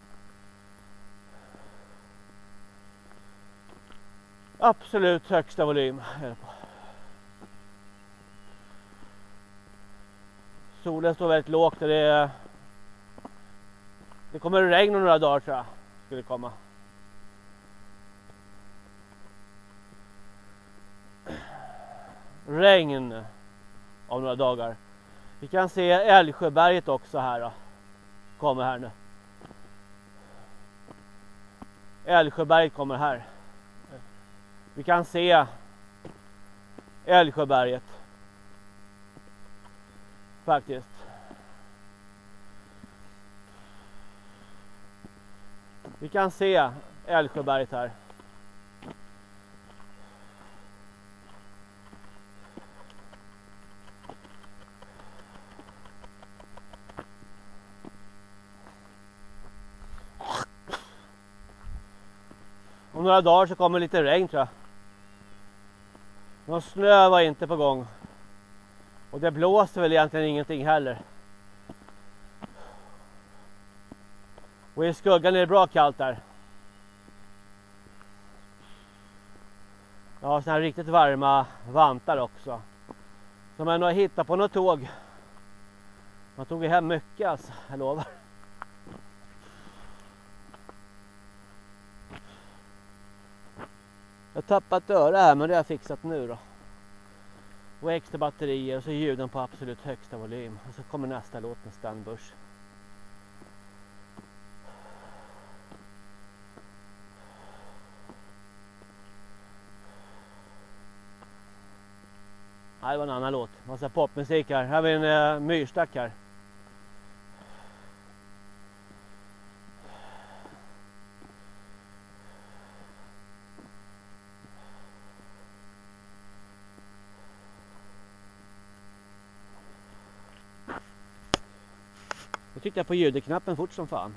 Absolut högsta volym är det på. Solen står väldigt lågt och det är, det kommer regn om några dagar tror jag. Skulle komma. regn om några dagar. Vi kan se Älvsjöberget också här då. Kommer här nu. Älvsjöberget kommer här. Vi kan se Älvsjöberget. Faktiskt. Vi kan se Älvsjöberget här. Om några dagar så kommer lite regn tror jag. Någon snö var inte på gång. Och det blåser väl egentligen ingenting heller. Och i skuggan är det bra kallt där. Jag har såna här riktigt varma vantar också. Som jag nog har hittat på något tåg. Man tog hem mycket alltså, jag lovar. Jag har tappat öra här, men det har jag fixat nu då. Och extra batterier och så ljuden på absolut högsta volym. Och så kommer nästa låt med Stan Bush. Nej, det var en annan låt. Massa popmusik här. Här har vi en uh, myrstack här. Nu tryckte jag på ljudknappen fort som fan.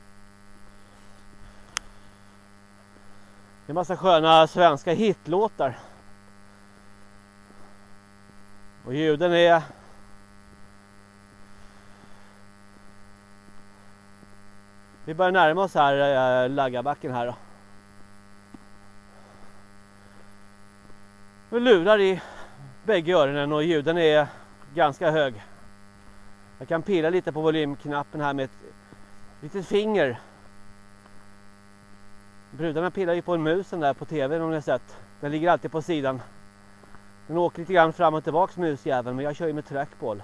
Det är en massa sköna svenska hitlåtar. Och ljuden är... Vi börjar närma oss här äh, Laggabacken här då. Vi lurar i bägge öronen och ljuden är ganska hög. Jag kan pilla lite på volymknappen här med ett litet finger. Brudarna pillar ju på en musen där på tv om ni har sett. Den ligger alltid på sidan. Den åker lite grann fram och tillbaks musjäveln, men jag kör ju med trackball.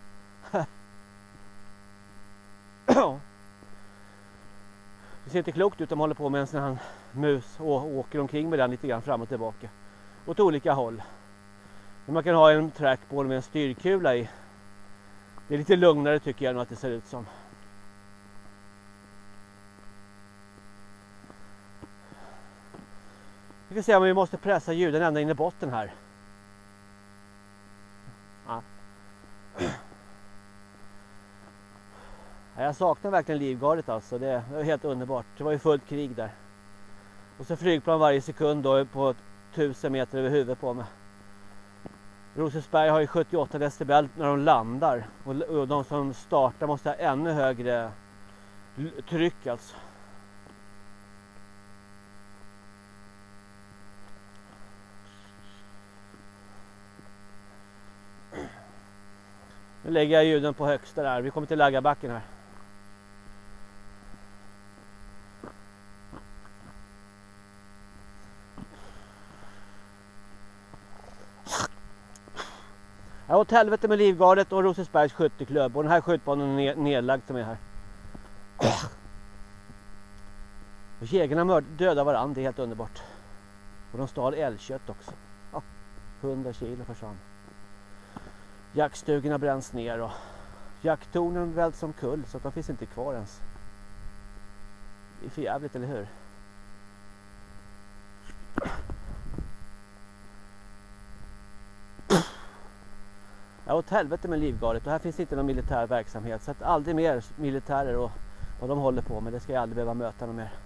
Det ser inte klokt ut om man håller på med en sån här mus och åker omkring med den lite grann fram och tillbaka. Åt olika håll. Men man kan ha en trackball med en styrkula i. Det är lite lugnare tycker jag nog att det ser ut som. Vi ska se om vi måste pressa ljuden ända in i botten här. Ja. Jag saknar verkligen Livgardet alltså. Det var helt underbart. Det var ju fullt krig där. Och så flygplan varje sekund då på tusen meter över huvudet på mig. Rosersberg har ju sjuttioåtta decibel när de landar. Och de som startar måste ha ännu högre tryck alltså. Nu lägger jag ljuden på högsta där. Vi kommer till Laggabacken här. Jag har åt helvete med Livgardet och Rosersbergs skytteklubb. Och den här skjutbanan är nedlagd som är här. Och jägarna dödar varandra, det är helt underbart. Och de stal älgkött också. Ja, hundra kilo försvann. Jaktstugorna bränns ner och jakttornen välts som kull så att de finns inte kvar ens. Det är för jävligt, eller hur? Jag har åt helvete med Livgardet och här finns inte någon militär verksamhet så att aldrig mer militärer och vad de håller på med, det ska jag aldrig behöva möta någon mer.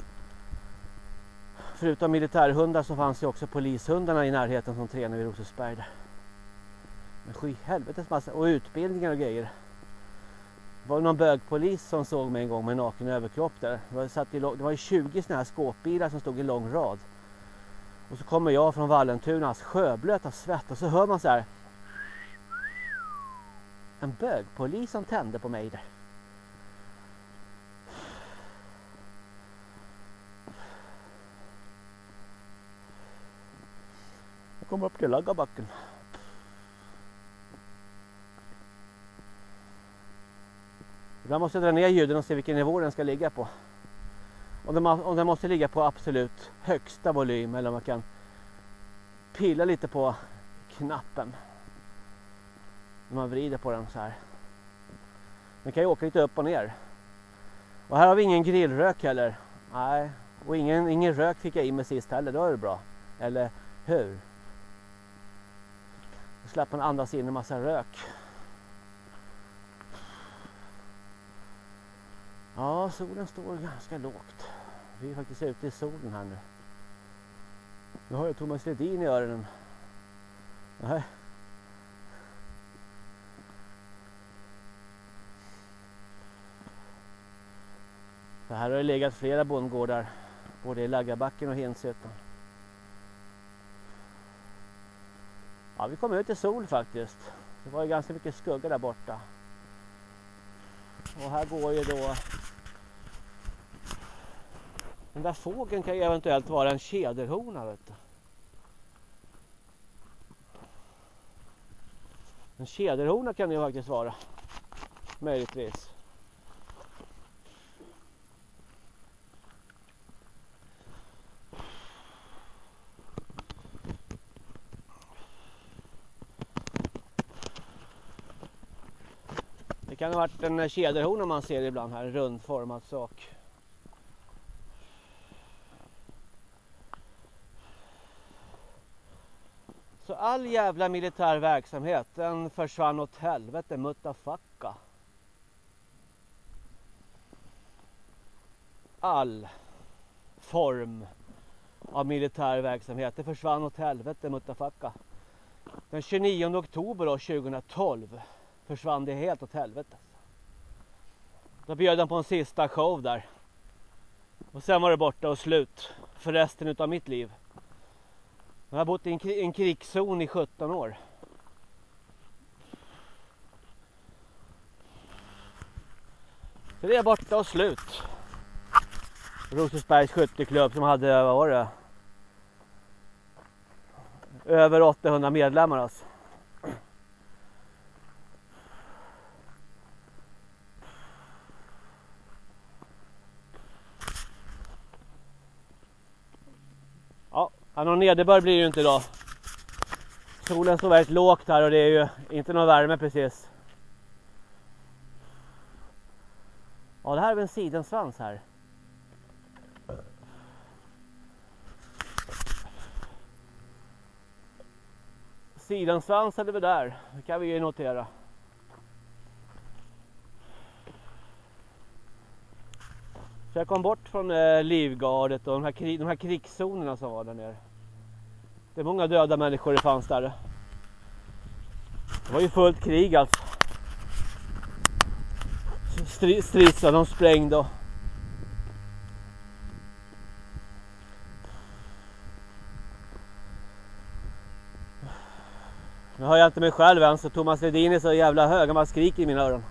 Förutom militärhundar så fanns det också polishundarna i närheten som tränar vid Rosersberg där. Men sky helvetes massa. Och utbildningar och grejer. Det var någon bögpolis som såg mig en gång med en naken överkropp där. Det var, satt i, det var ju tjugo såna här skåpbilar som stod i lång rad. Och så kommer jag från Vallentunas sjöblöt av svett och så hör man så här. En bögpolis som tände på mig där. Jag kommer upp till Laggabacken. Ibland måste jag dra ner ljuden och se vilken nivå den ska ligga på. Om den, om den måste ligga på absolut högsta volym, eller om man kan pilla lite på knappen när man vrider på den så här. Den kan ju åka lite upp och ner. Och här har vi ingen grillrök heller. Nej, och ingen, ingen rök fick jag in med sist heller, då är det bra. Eller hur? Då släpper man andas in en massa rök. Ja, solen står ganska lågt. Vi är faktiskt ute i solen här nu. Nu har jag Thomas Ledin i öronen. Nej. Så här har det legat flera bondgårdar, både i Laggarbacken och Hinshyttan. Ja, vi kom ut i sol faktiskt. Det var ju ganska mycket skugga där borta. Och här går ju då... Den där fågeln kan ju eventuellt vara en tjäderhona, vet du. En tjäderhona kan det ju faktiskt vara. Möjligtvis. Det kan ha varit en tjäderhona man ser ibland här, en rundformad sak. Så all jävla militär verksamhet, den försvann åt helvete, mutafacka. All form av militär verksamhet, det försvann åt helvete, mutafacka. Den tjugonionde oktober då, tjugohundratolv försvann det helt åt helvete. Då bjöd han på en sista show där. Och sen var det borta och slut för resten av mitt liv. Jag har bott i en, en krigszon i sjutton år. Så det är borta och slut. Rosersbergs skytteklubb som hade, vad var det? Över åttahundra medlemmar alltså. Ja, någon nederbörd blir det ju inte idag. Solen står väldigt lågt här och det är ju inte någon värme precis. Ja, det här är en sidensvans här. Sidensvans hade vi där, det kan vi ju notera. Så jag kom bort från eh, Livgardet och de här, krig, de här krigszonerna som var där nere. Det är många döda människor det fanns där. Det var ju fullt krig alltså. Stridsar, de sprängde och... Nu hör jag inte mig själv än, så Thomas Ledin är så jävla hög, han bara skriker i mina öron.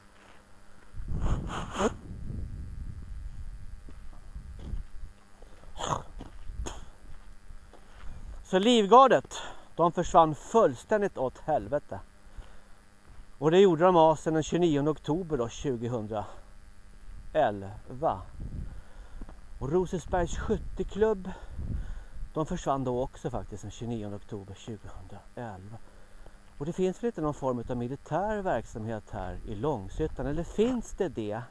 Så Livgardet, de försvann fullständigt åt helvete. Och det gjorde de asen den tjugonionde oktober då, tjugohundraelva. Och Rosersbergs skytteklubb, de försvann då också faktiskt den tjugonionde oktober tjugohundraelva. Och det finns väl inte någon form av militär verksamhet här i Långshyttan, eller finns det det?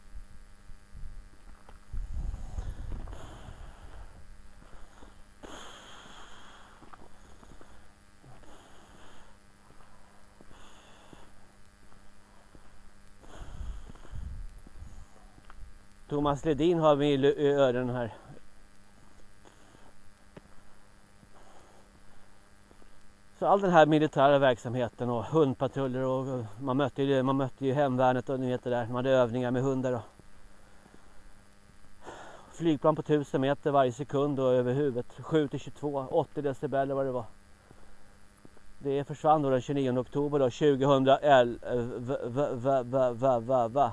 Thomas Ledin har vi i öronen här. Så all den här militära verksamheten och hundpatruller och man mötte ju, man mötte ju hemvärnet och ni vet det där, man hade övningar med hundar och flygplan på tusen meter varje sekund och över huvudet, sju till tjugotvå, åttio decibel vad det var. Det försvann då den tjugonionde oktober då, tjugohundraelva.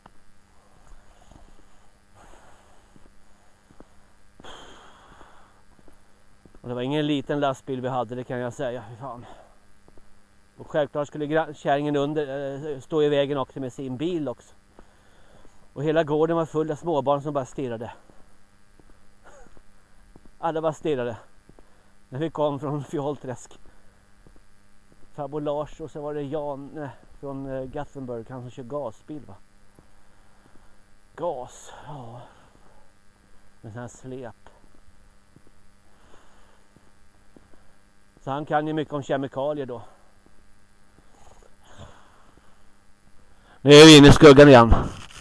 Och det var ingen liten lastbil vi hade, det kan jag säga. Fan. Och självklart skulle kärringen under äh, stå i vägen också med sin bil också. Och hela gården var full av småbarn som bara stirrade. Alla bara stirrade. När vi kom från Fjollträsk. Farbror Lars och så var det Jan nej, från uh, Gothenburg. Han som kör gasbil va. Gas, ja. Med sån här släp. Så han kan ju mycket om kemikalier då. Nu är vi inne i skuggan igen.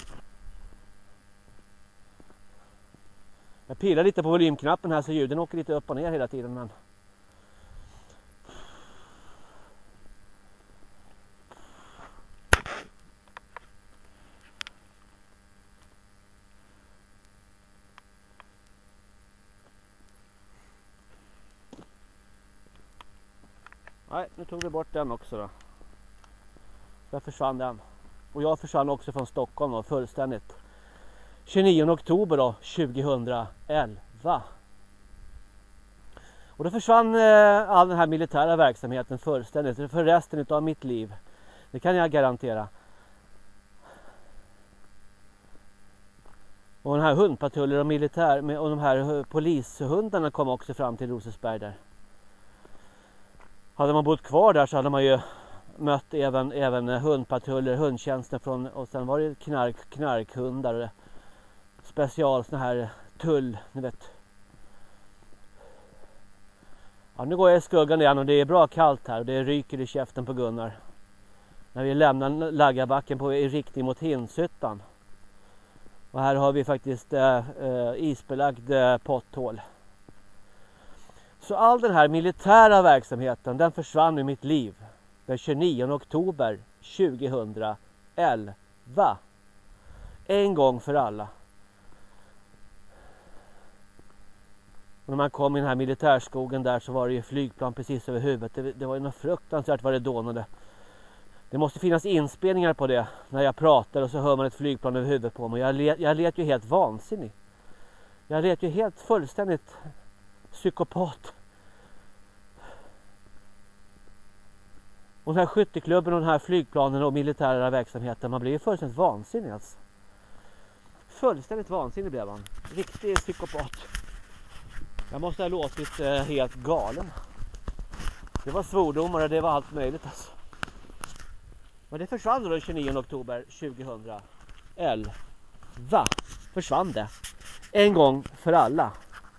Jag pillar lite på volymknappen här så ljuden åker lite upp och ner hela tiden. Men... Nej, nu tog vi bort den också då. Där försvann den. Och jag försvann också från Stockholm då, fullständigt. tjugonionde oktober då, tjugohundraelva. Och då försvann eh, all den här militära verksamheten fullständigt för resten av mitt liv. Det kan jag garantera. Och den här hundpatruller och militär och de här polishundarna kom också fram till Rosersberg där. Hade man bott kvar där så hade man ju mött även, även hundpatruller, hundtjänsten från, och sen var det knark, knarkhundar, special såna här tull, ni vet. Ja, nu går jag i skuggan igen och det är bra kallt här och det ryker i käften på Gunnar. När vi lämnar Laggarbacken på, i riktning mot Hinshyttan. Och här har vi faktiskt eh, eh, isbelagd eh, potthål. Så all den här militära verksamheten, den försvann i mitt liv den tjugonionde oktober tjugohundraelva. En gång för alla. Och när man kom i den här militärskogen där så var det ju flygplan precis över huvudet. Det, det var ju något fruktansvärt vad det dånade. Det måste finnas inspelningar på det när jag pratar och så hör man ett flygplan över huvudet på mig. Jag let, jag let ju helt vansinnig. Jag let ju helt fullständigt psykopat. Och den här skytteklubben och den här flygplanen och militära verksamheten, man blir ju fullständigt vansinnig alltså. Fullständigt vansinnig blev man. Riktig psykopat. Jag måste ha låtit eh, helt galen. Det var svordomar och det var allt möjligt alltså. Men det försvann då den tjugonionde oktober tjugohundraelva. Försvann det. En gång för alla.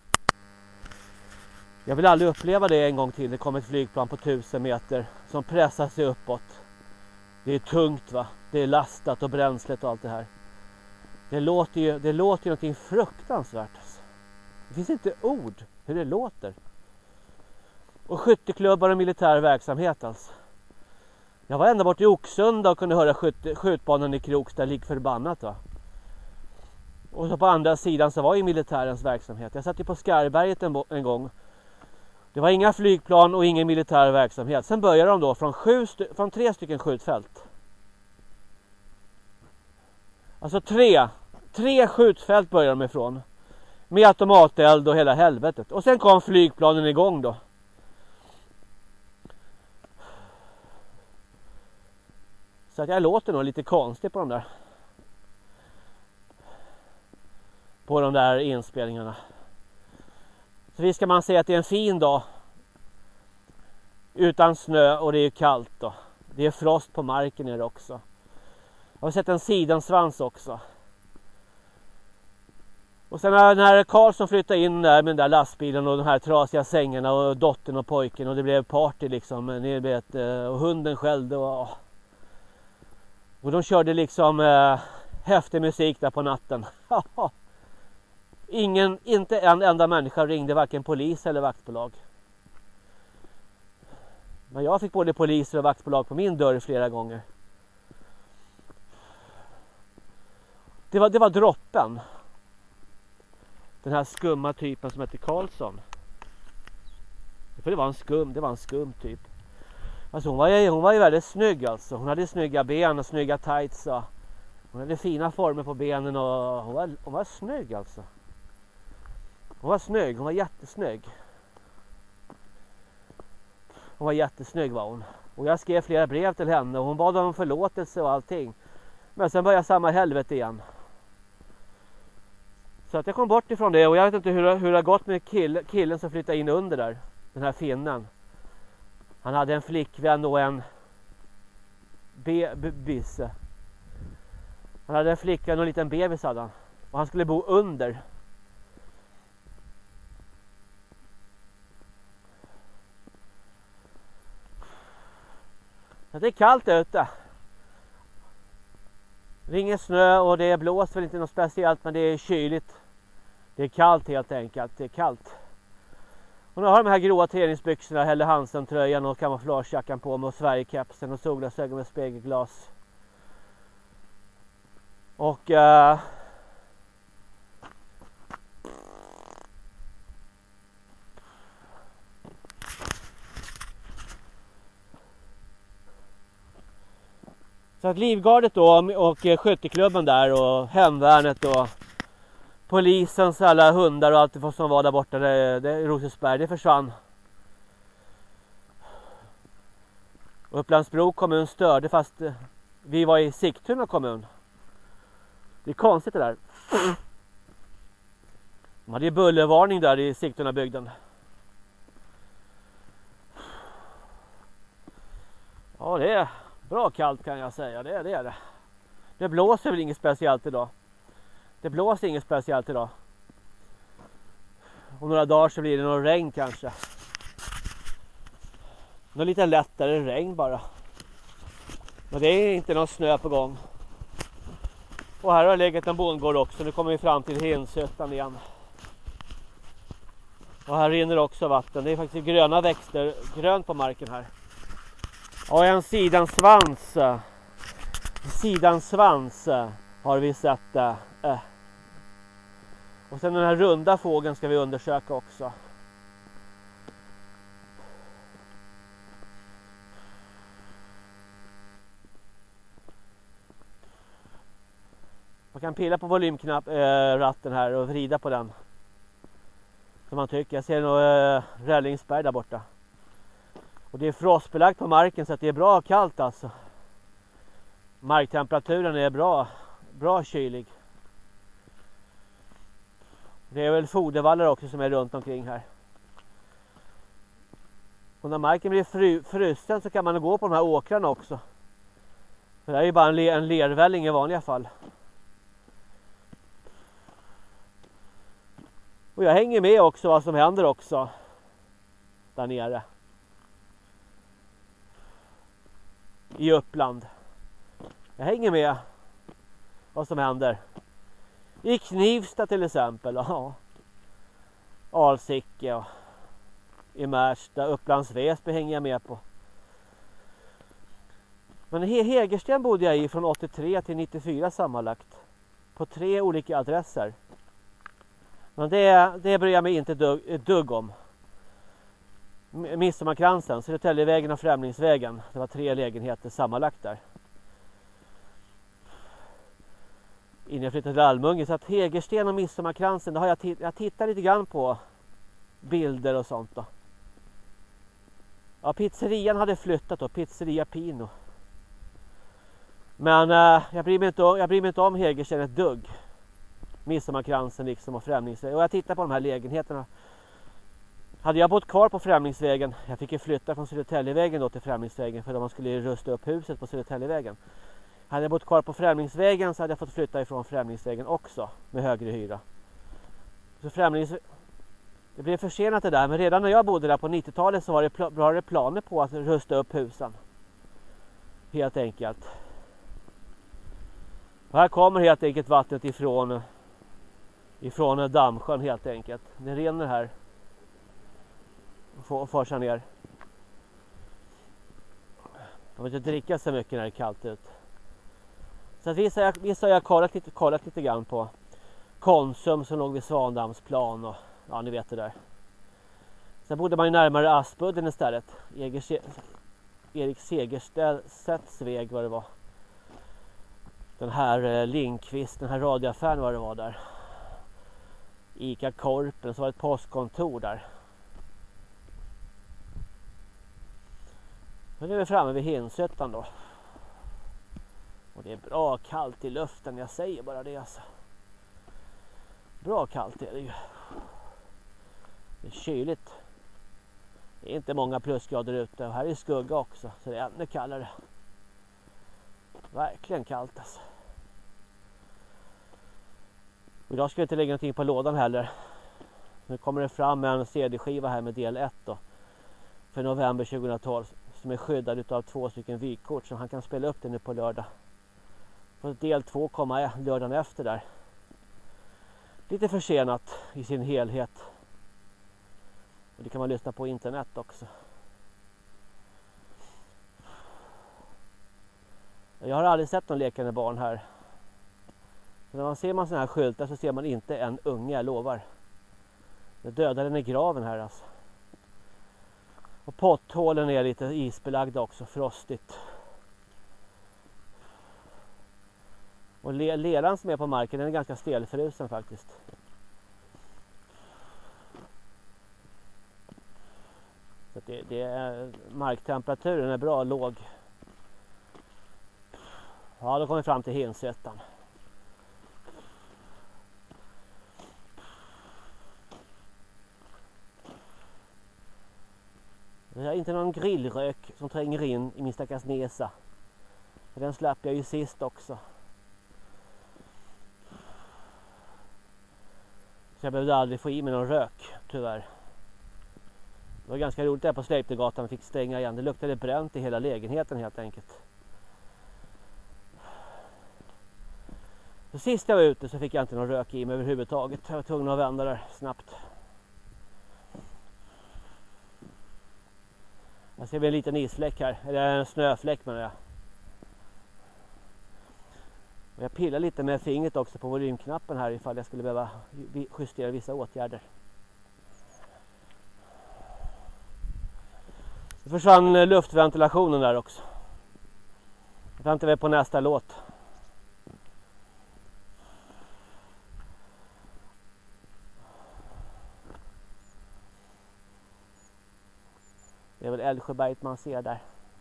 Jag vill aldrig uppleva det en gång till. Det kom ett flygplan på tusen meter som pressar sig uppåt. Det är tungt va. Det är lastat och bränslet och allt det här. Det låter ju, det låter ju någonting fruktansvärt alltså. Det finns inte ord hur det låter. Och skytteklubbar och militär verksamhet alltså. Jag var ända bort i Oxunda och kunde höra skjut, skjutbanan i Krokstad lik förbannat va. Och så på andra sidan så var ju militärens verksamhet. Jag satt ju på Skarberget en, en gång. Det var inga flygplan och ingen militär verksamhet. Sen började de då från, sju st- från tre stycken skjutfält. Alltså tre. Tre skjutfält började de ifrån. Med automateld och hela helvetet. Och sen kom flygplanen igång då. Så att jag låter nog lite konstigt på de där. På de där inspelningarna. Så visst ska man säga att det är en fin dag. Utan snö och det är kallt då. Det är frost på marken är det också. Jag har sett en sidensvans också. Och sen när, när Karlsson flyttade in där med den där lastbilen och de här trasiga sängarna och dottern och pojken och det blev party liksom. Och hunden skällde och... Och de körde liksom eh, häftig musik där på natten. Ingen, inte en enda människa ringde varken polis eller vaktbolag. Men jag fick både poliser och vaktbolag på min dörr flera gånger. Det var, det var droppen. Den här skumma typen som heter Karlsson. För det var en skum, det var en skum typ. Alltså hon var ju, hon var ju väldigt snygg alltså. Hon hade snygga ben och snygga tights. Och hon hade fina former på benen och hon var, hon var snygg alltså. Hon var snygg, hon var jättesnygg. Hon var jättesnygg var hon. Och jag skrev flera brev till henne och hon bad om förlåtelse och allting. Men sen började samma helvete igen. Så att jag kom bort ifrån det och jag vet inte hur, hur det har gått med kill, killen som flyttade in under där. Den här finnen. Han hade en flickvän och en bebis. Han hade en flickvän och en liten bebis hade han. Och han skulle bo under. Så det är kallt ute. Det är ingen snö och det blåser väl inte något speciellt, men det är kyligt. Det är kallt helt enkelt. Det är kallt. Och nu har jag de här gråa träningsbyxorna, Helle Hansen-tröjan och kamouflagejackan på mig och Sverigekepsen och solglasögon med spegelglas. Och uh, så att Livgardet då och skytteklubben där och hemvärnet och polisens alla hundar och allt som var där borta det, det, Rosersberg, det försvann. Upplandsbro kommun störde fast vi var i Sigtuna kommun. Det är konstigt det där. De hade ju bullervarning där i Sigtuna-bygden. Ja, det är bra kallt kan jag säga. Det är det. Är det. Det blåser väl inget speciellt idag. Det blåser inget speciellt idag. Om några dagar så blir det någon regn kanske. Något lite lättare regn bara. Men det är inte någon snö på gång. Och här har legat en bondgård också. Nu kommer vi fram till Hinshyttan igen. Och här rinner också vatten. Det är faktiskt gröna växter. Grönt på marken här. Och en sidansvans. Sidansvans har vi sett. Äh. Och sen den här runda fågeln ska vi undersöka också. Man kan pilla på volymknapp äh, ratten här och vrida på den. Som man tycker. Jag ser nog äh, Rällingsberg där borta. Och det är frostbelagt på marken så att det är bra kallt alltså. Marktemperaturen är bra, bra kylig. Det är väl fodervallar också som är runt omkring här. Och när marken blir fru, frusen så kan man gå på de här åkrarna också. För det är ju bara en, le, en lervälling i vanliga fall. Och jag hänger med också vad som händer också. Där nere. I Uppland. Jag hänger med vad som händer. I Knivsta till exempel. Ja. Alsicke och i Märsta. Upplands Väsby hänger jag med på. Men Hägersten bodde jag i från åttiotre till nittiofyra sammanlagt. På tre olika adresser. Men det, det bryr jag mig inte dugg, dugg om. Midsommarkransen, Södertäljevägen och Främlingsvägen. Det var tre lägenheter sammanlagt där. Innan jag flyttade till Almunge. Så att Hägersten och Midsommarkransen, det har jag, titt- jag tittat lite grann på bilder och sånt då. Ja, pizzerian hade flyttat då, pizzeria Pino. Men äh, jag, bryr mig inte om, jag bryr mig inte om Hägersten ett dugg. Midsommarkransen liksom och Främlingsvägen. Och jag tittar på de här lägenheterna. Hade jag bott kvar på Främlingsvägen, jag fick ju flytta från Södertäljevägen då till Främlingsvägen för att man skulle rusta upp huset på Södertäljevägen. Hade jag bott kvar på Främlingsvägen så hade jag fått flytta ifrån Främlingsvägen också med högre hyra. Så Främlings... Det blev försenat det där, men redan när jag bodde där på nittiotalet så var det, pl- var det planer på att rusta upp husen. Helt enkelt. Och här kommer helt enkelt vattnet ifrån, ifrån Dammsjön helt enkelt. Det rinner här. Och forsar ner. Man vill inte dricka så mycket när det är kallt ut. Så att vissa, jag, vissa har jag kollat lite, kollat lite grann på Konsum som låg vid Svandamsplan och ja, ni vet det där. Sen bodde man ju närmare Aspudden istället. Eger, Erik Segerstedts väg vad det var. Den här eh, Lindqvist, den här radioaffären vad det var där. Ica Korpen, så var det ett postkontor där. Men nu är vi framme vid Hinshyttan då. Och det är bra kallt i luften, jag säger bara det alltså. Bra kallt är det ju. Det är kyligt. Det är inte många plusgrader ute. Och här är skugga också. Så det är ännu kallare. Verkligen kallt alltså. Och idag ska jag inte lägga någonting på lådan heller. Nu kommer det fram en C D-skiva här med del ett då. För november tjugohundratolv. Som är skyddad utav två stycken vykort. Så han kan spela upp det nu på lördag. Och del två kommer lördagen efter där. Lite försenat i sin helhet. Och det kan man lyssna på internet också. Jag har aldrig sett någon lekande barn här. Så när man ser man såna här skyltar så ser man inte en unge, jag lovar. Det dödar den i graven här alltså. Och potthålen är lite isbelagda också, frostigt. Och le leran som är på marken den är ganska stelfrusen faktiskt. Så det, det är, marktemperaturen är bra låg. Ja, då kommer vi fram till Hinsättan. Det är inte någon grillrök som tränger in i min stackars näsa. För den släppte jag ju sist också. Så jag behövde aldrig få i mig någon rök, tyvärr. Det var ganska roligt där på Sleipnergatan, fick stänga igen. Det luktade bränt i hela lägenheten helt enkelt. Så sist jag var ute så fick jag inte någon rök i mig överhuvudtaget. Jag var tvungen att vända där snabbt. Jag ser väl en liten isfläck här. Eller en snöfläck menar jag. Och jag pillar lite med fingret också på volymknappen här ifall jag skulle behöva justera vissa åtgärder. Det försvann luftventilationen där också. Jag väntar väl på nästa låt. Det är väl Älvsjöberget man ser där.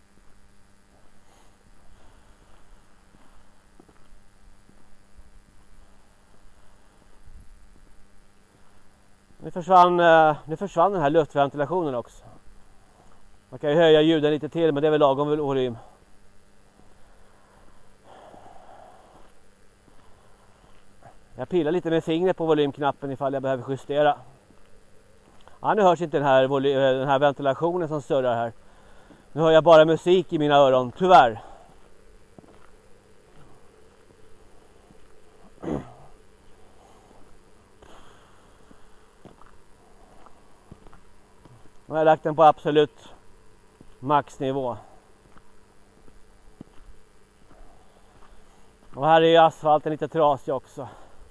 Nu försvann, nu försvann den här luftventilationen också. Man kan ju höja ljuden lite till, men det är väl lagom volym. Jag pillar lite med fingret på volymknappen ifall jag behöver justera. Ja, nu hörs inte den här, den här ventilationen som surrar här. Nu hör jag bara musik i mina öron, tyvärr. Nu har jag lagt den på absolut maxnivå. Och här är asfalten lite trasig också.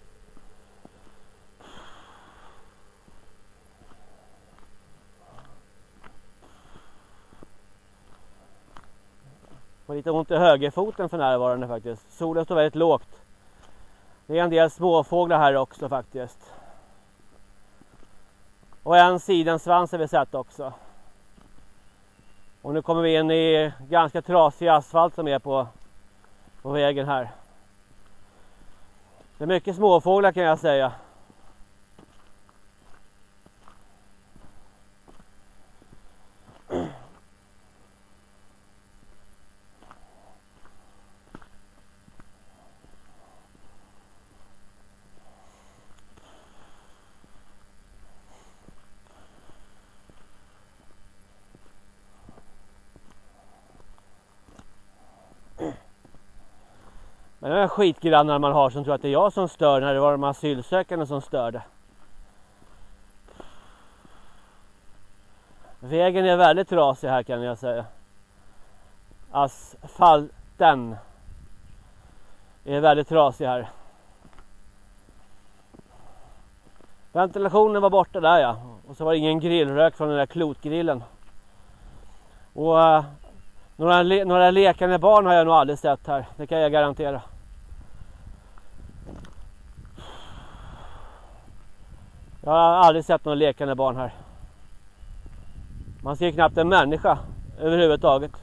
Får lite ont i högerfoten för närvarande faktiskt. Solen står väldigt lågt. Det är en del småfåglar här också faktiskt. Och en sidensvans har vi sett också. Och nu kommer vi in i ganska trasig asfalt som är på, på vägen här. Det är mycket småfåglar kan jag säga. Men det är skitgrannar man har som tror att det är jag som stör när det var de asylsökande som störde. Vägen är väldigt trasig här kan jag säga. Asfalten är väldigt trasig här. Ventilationen var borta där ja. Och så var det ingen grillrök från den där klotgrillen. Och uh, några, le några lekande barn har jag nog aldrig sett här. Det kan jag garantera. Jag har aldrig sett några lekande barn här. Man ser knappt en människa överhuvudtaget.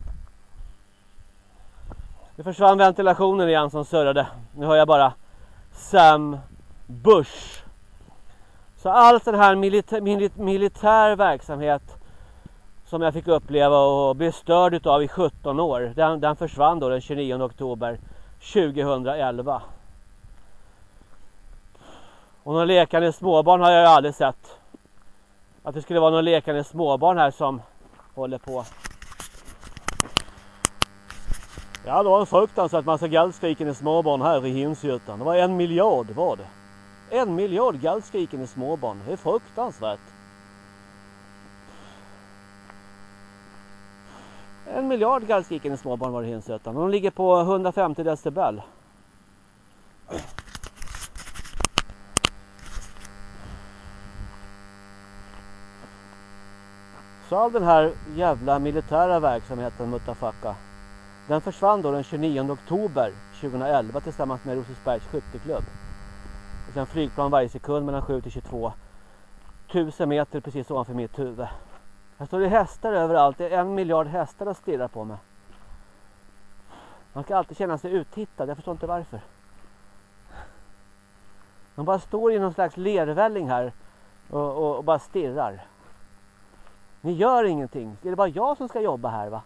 Det försvann ventilationen igen som surrade. Nu hör jag bara Sam Bush. Så all sån här milita- milit- militär verksamhet som jag fick uppleva och bli störd utav i sjutton år, den, den försvann då den tjugonionde oktober tjugohundraelva. Och någon lekande småbarn har jag ju aldrig sett. Att det skulle vara någon lekande småbarn här som håller på. Ja, det var en fruktansvärt massa gallskrikande småbarn här i Hinshyttan. Det var en miljard var det. En miljard gallskrikande småbarn. Det är fruktansvärt. En miljard gallskrikande småbarn var det i Hinshyttan. De ligger på hundrafemtio decibel. Så all den här jävla militära verksamheten, mutafaka, den försvann då den tjugonionde oktober tjugohundraelva tillsammans med Rosersbergs skytteklubb. Och sen flygplan varje sekund mellan sju till tjugotvå tusen meter precis ovanför mitt huvud. Här står det hästar överallt. Det är en miljard hästar att stirra på mig. Man ska alltid känna sig uttittad. Jag förstår inte varför. Man bara står i någon slags lervälling här och, och, och bara stirrar. Ni gör ingenting. Det är bara jag som ska jobba här, va?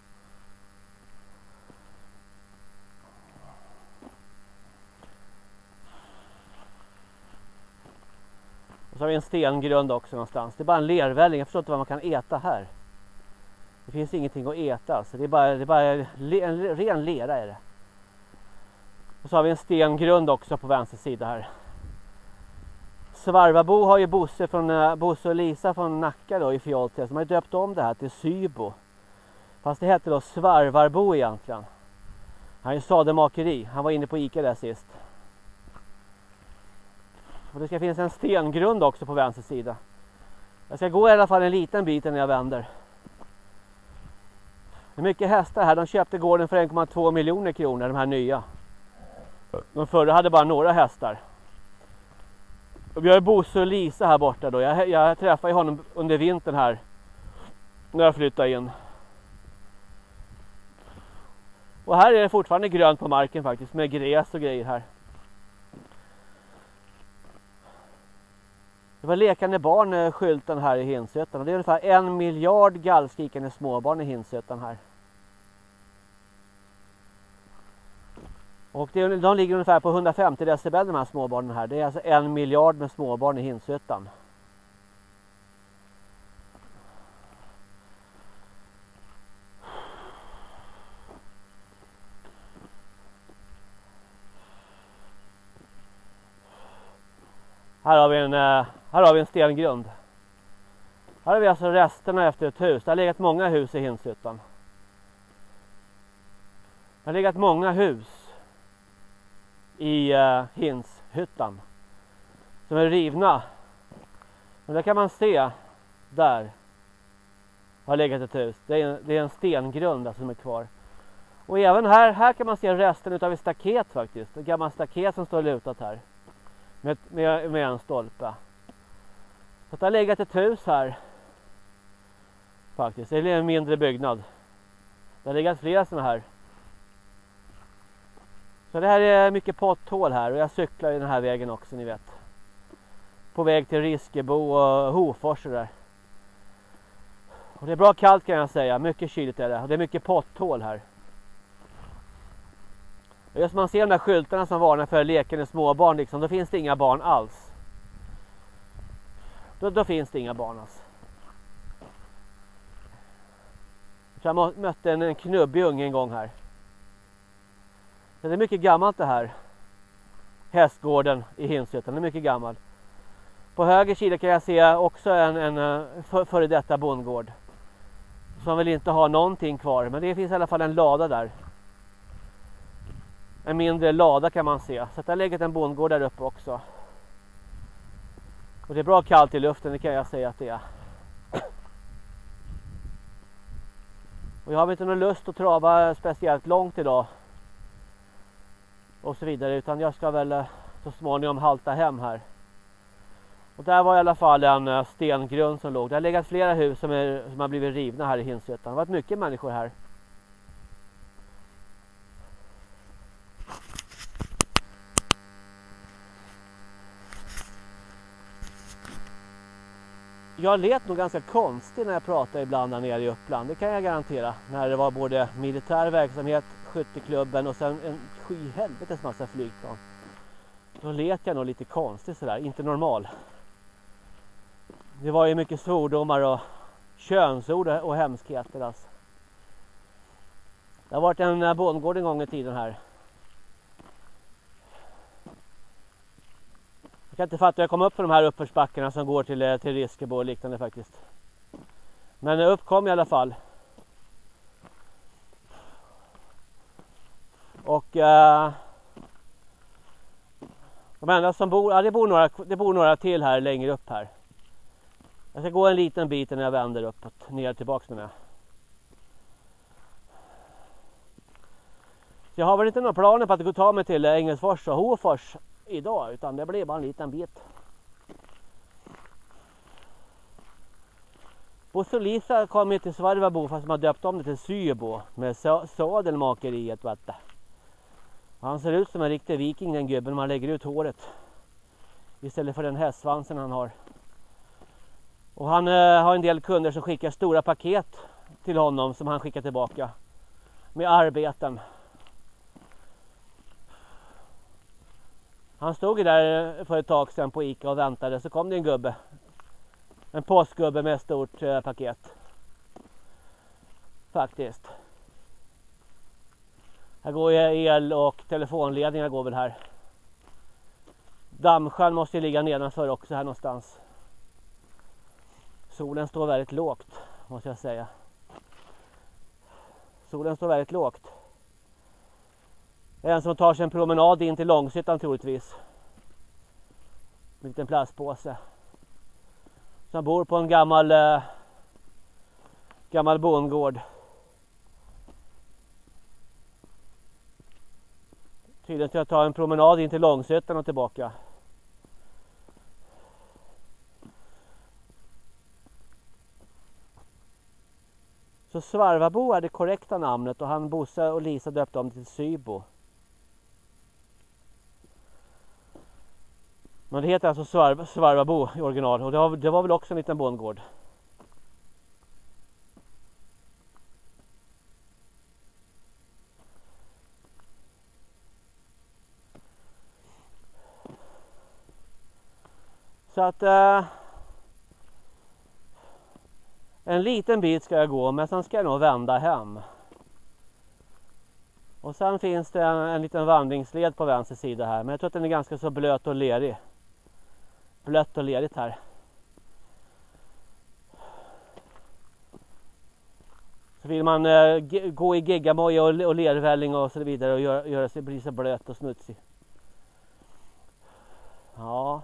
Och så har vi en stengrund också någonstans. Det är bara en lervälling. Jag förstår inte vad man kan äta här. Det finns ingenting att äta. Så det är bara, det är bara en ren lera är det. Och så har vi en stengrund också på vänster sida här. Svarvabo har ju Bosse, från, Bosse och Lisa från Nacka då i Fjoltes. De har ju döpt om det här till Sybo. Fast det heter då Svarvarbo egentligen. Han är ju sademakeri. Han var inne på Ica där sist. Och det ska finnas en stengrund också på vänster sida. Jag ska gå i alla fall en liten bit när jag vänder. Det är mycket hästar här. De köpte gården för en komma två miljoner kronor, de här nya. De förra hade bara några hästar. Och vi har Bosse och Lisa här borta då. Jag, jag träffade honom under vintern här. När jag flyttade in. Och här är det fortfarande grönt på marken faktiskt. Med gräs och grejer här. Det var lekande barn skylten här i Hinshyttan. Och det är ungefär en miljard gallskrikande småbarn i Hinshyttan här. Och det, de ligger ungefär på hundrafemtio decibel de här småbarnen här. Det är alltså en miljard med småbarn i Hinshyttan. Här har vi en, här har vi en stengrund. Här har vi alltså resterna efter ett hus. Det har legat många hus i Hinshyttan. Det har legat många hus i uh, Hinshyttan som är rivna. Men där kan man se, där har legat ett hus. Det är en, det är en stengrund alltså som är kvar. Och även här, här kan man se resten utav ett staket faktiskt. Ett gammalt staket som står lutat här. Med, med, med en stolpe. Så det har legat ett hus här. Faktiskt, det är en mindre byggnad. Det har legat flera sådana här. Så det här är mycket potthål här. Och jag cyklar i den här vägen också, ni vet. På väg till Riskebo och Hofors och där. Och det är bra kallt kan jag säga. Mycket kyligt är det. Och det är mycket potthål här. Och just man ser de där skyltarna som varnar för lekande småbarn liksom. Då finns det inga barn alls. Då, då finns det inga barn alls. Jag mötte en, en knubbig unge en gång här. Det är mycket gammalt det här. Hästgården i Hinshyttan, det är mycket gammal. På höger sida kan jag se också en, en för, före detta bondgård. Som väl inte har någonting kvar. Men det finns i alla fall en lada där. En mindre lada kan man se. Så det har legat en bondgård där uppe också. Och det är bra kallt i luften, det kan jag säga att det är. Och jag har inte någon lust att trava speciellt långt idag. Och så vidare. Utan jag ska väl så småningom halta hem här. Och där var i alla fall en stengrund som låg. Det har legat flera hus som, är, som har blivit rivna här i Hinshyttan. Det har varit mycket människor här. jag lät nog ganska konstigt när jag pratade ibland där nere i Uppland. Det kan jag garantera. När det var både militär verksamhet, skytteklubben och sen en skyhelvetes massa flygplan. Då lät jag nog lite konstigt sådär, inte normal. Det var ju mycket svordomar och könsord och hemskheter alltså. Det har varit en bondgård en gång i tiden här. Jag kan inte fatta, jag kom upp för de här uppförsbackarna som går till, till Riskebo och liknande faktiskt. Men upp kom i alla fall. Och eh, de enda som bor, ja det bor, några, det bor några till här längre upp här. Jag ska gå en liten bit när jag vänder uppåt, ner tillbaks med det. Så jag har väl inte några planer på att gå ta mig till Engelsfors och Hofors idag, utan det blir bara en liten bit. Bosse och Lisa kom ju till Svarvabo fast de har döpt om det till Sybo med sadelmakeriet. Vet du. Han ser ut som en riktig viking den gubben, man lägger ut håret istället för den hästsvansen han har. Och han eh, har en del kunder som skickar stora paket till honom som han skickar tillbaka med arbeten. Han stod där för ett tag sedan på Ica och väntade, så kom det en gubbe. En postgubbe med ett stort eh, paket. Faktiskt. Här går ju el och telefonledningar går väl här. Dammsjön måste ju ligga nedanför också här någonstans. Solen står väldigt lågt, måste jag säga. Solen står väldigt lågt. Det är en som tar sig en promenad in till Långshyttan troligtvis. En liten plastpåse. Som bor på en gammal eh, gammal bondgård. Tydligen ska jag ta en promenad in till Långshyttan och tillbaka. Så Svarvabo är det korrekta namnet och han Bosse och Lisa döpte om till Sybo. Men det heter alltså Svarv, Svarvabo i original och det var, det var väl också en liten bondgård. Så att eh, en liten bit ska jag gå, men sen ska jag nog vända hem. Och sen finns det en, en liten vandringsled på vänster sida här, men jag tror att den är ganska så blöt och lerig. Blött och lerigt här. Så vill man eh, gå i geggamoja och, och lervälling och så vidare och göra, göra sig bli så blöt och smutsig. Ja.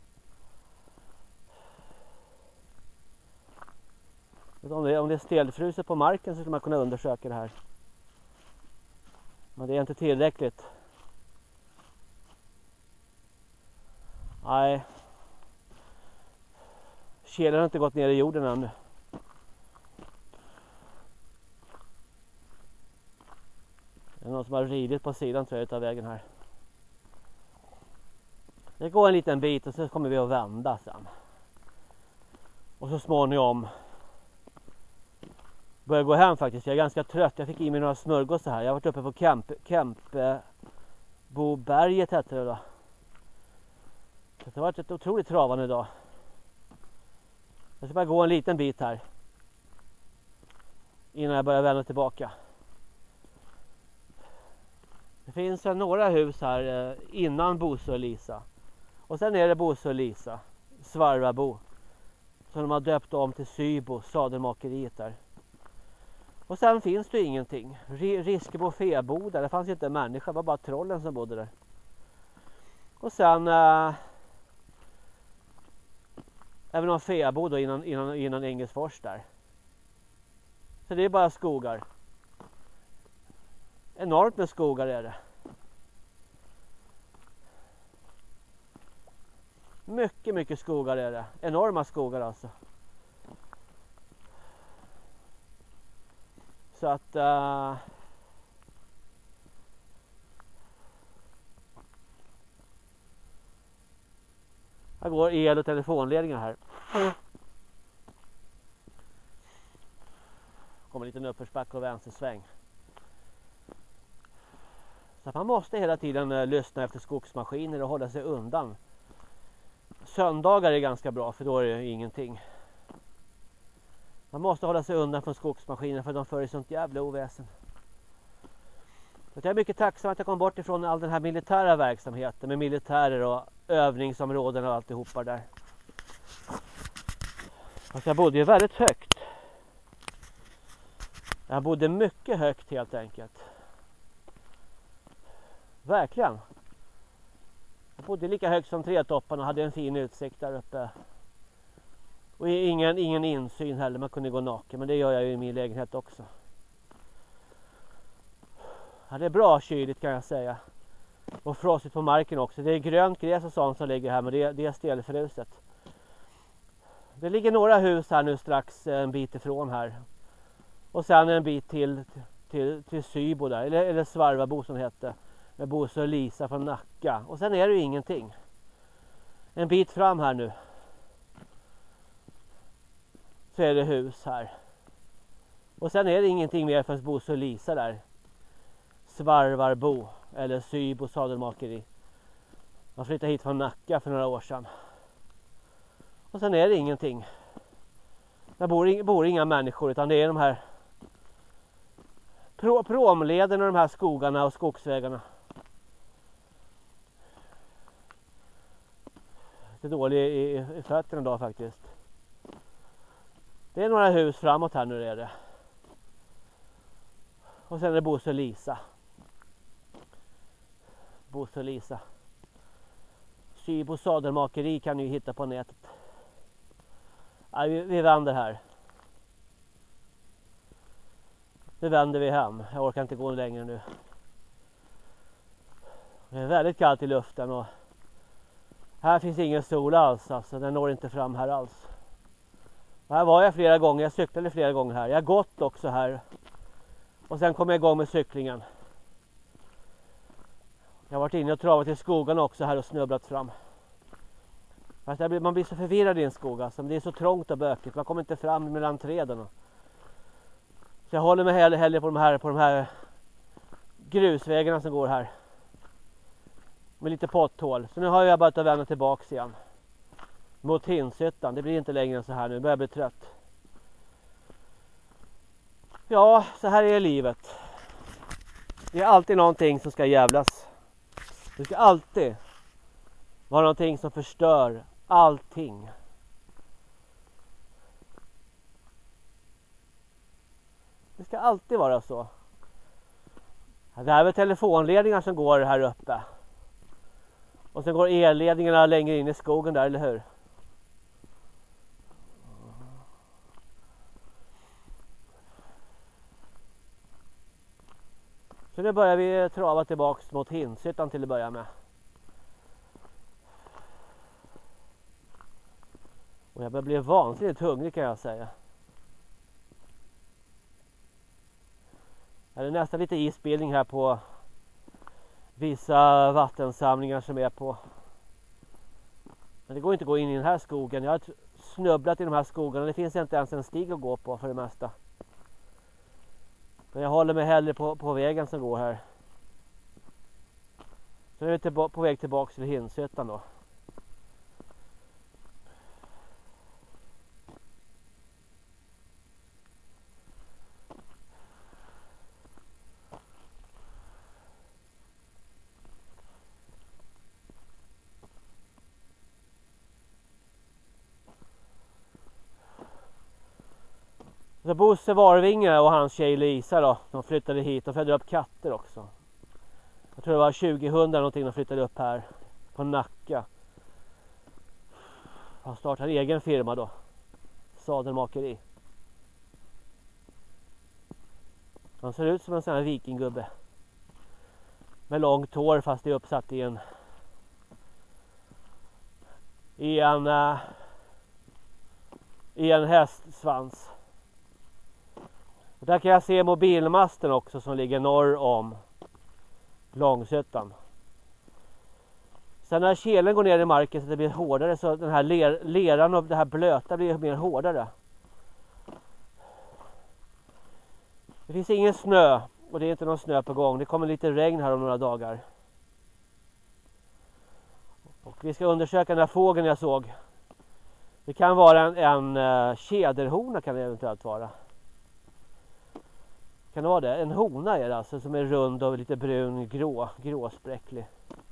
Om det, om det är stelfruset på marken så skulle man kunna undersöka det här. Men det är inte tillräckligt. Nej. Kelen har inte gått ner i jorden ännu. Det är någon som har ridit på sidan tror jag utav vägen här. Det går en liten bit och så kommer vi att vända sen. Och så småningom börjar gå hem faktiskt. Jag är ganska trött. Jag fick i mig några smörgås här. Jag har varit uppe på Kemp, Kempboberget hette det då. Så det har varit ett otroligt travande idag. Jag ska bara gå en liten bit här. Innan jag börjar vända tillbaka. Det finns några hus här innan Bosse och Lisa. Och sen är det Bosse och Lisa. Svarvabo. Som de har döpt om till Sybo, sadelmakeriet där. Och sen finns det ingenting. Riskebo fäbod där. Det fanns inte en människa. Det var bara trollen som bodde där. Och sen äh, även någon fäbod då innan, innan, innan Engelsfors där. Så det är bara skogar. Enormt med skogar är det. Mycket, mycket skogar är det. Enorma skogar alltså. Så att uh, här går el- och telefonledningar här. kommer en liten uppförsbacke och vänstersväng. Så att man måste hela tiden uh, lyssna efter skogsmaskiner och hålla sig undan. Söndagar är ganska bra för då är det ingenting. Man måste hålla sig undan från skogsmaskiner för de för sånt jävla oväsen. Så jag är mycket tacksam att jag kom bort ifrån all den här militära verksamheten med militärer och övningsområden och alltihopa där. Fast jag bodde ju väldigt högt. Jag bodde mycket högt helt enkelt. Verkligen. Jag bodde lika högt som Trätoppen och hade en fin utsikt där uppe. Och ingen, ingen insyn heller, man kunde gå naken. Men det gör jag ju i min lägenhet också. Ja, det är bra kyligt kan jag säga. Och frostigt på marken också. Det är grönt gräs och sånt som ligger här, men det, det är stelfruset. Det ligger några hus här nu strax en bit ifrån här. Och sen en bit till till, till Sybo där, eller, eller Svarvabo som det hette. Med Bosse och Lisa från Nacka. Och sen är det ju ingenting. En bit fram här nu. Så är det hus här. Och sen är det ingenting mer för Bosse och Lisa där. Svarvarbo eller Sybo sadelmakeri. Man flyttade hit från Nacka för några år sedan. Och sen är det ingenting. Där bor, bor inga människor utan det är de här pro, promleden och de här skogarna och skogsvägarna. Det är dåligt i, i, i fötterna idag faktiskt. Det är några hus framåt här nu är det. Och sen är det Bosse och Lisa. Bosse och Lisa. Sybo sadelmakeri kan ni ju hitta på nätet. Ja, vi, vi vänder här. Nu vänder vi hem. Jag orkar inte gå längre nu. Det är väldigt kallt i luften och här finns ingen sol alls. Alltså, den når inte fram här alls. Och här var jag flera gånger. Jag cyklade flera gånger här. Jag har gått också här. Och sen kom jag igång med cyklingen. Jag har varit inne och travat i skogen också här och snubblat fram. Fast blir, man blir så förvirrad i en skog alltså. Det är så trångt och bökigt. Man kommer inte fram mellan träden. Så jag håller mig hellre, hellre på, de här, på de här grusvägarna som går här. Med lite potthål. Så nu har jag börjat att vända tillbaka igen. Mot Hinshyttan. Det blir inte längre än så här nu. Jag börjar bli trött. Ja, så här är livet. Det är alltid någonting som ska jävlas. Det ska alltid vara någonting som förstör allting. Det ska alltid vara så. Det här är telefonledningar som går här uppe. Och sen går elledningarna längre in i skogen där, eller hur? Så nu börjar vi trava tillbaks mot Hinshyttan till att börja med. Och jag börjar bli vansinnigt hungrig kan jag säga. Det är nästan lite isbildning här på vissa vattensamlingar som är på. Men det går inte att gå in i den här skogen. Jag har snubblat i de här skogarna. Det finns inte ens en stig att gå på för det mesta. Men jag håller mig hellre på, på vägen som går här. Så nu är vi på väg tillbaka till Hinshyttan då. Så Bosse Varvinge och hans tjej Lisa då, de flyttade hit och födde upp katter också. Jag tror det var tjugohundra någonting de flyttade upp här på Nacka. Han startade egen firma då, sadelmakeri. Han ser ut som en sån här vikinggubbe. Med långt hår fast det är uppsatt i en i en uh, i en hästsvans. Och där kan jag se mobilmasten också som ligger norr om Långshyttan. Sen när kelen går ner i marken så det blir hårdare så den här ler, leran och det här blöta blir mer hårdare. Det finns ingen snö och det är inte någon snö på gång. Det kommer lite regn här om några dagar. Och vi ska undersöka den här fågeln jag såg. Det kan vara en, en uh, tjäderhona kan det eventuellt vara. Kan det vara det? En hona är det alltså som är rund och lite brun, grå, gråspräcklig.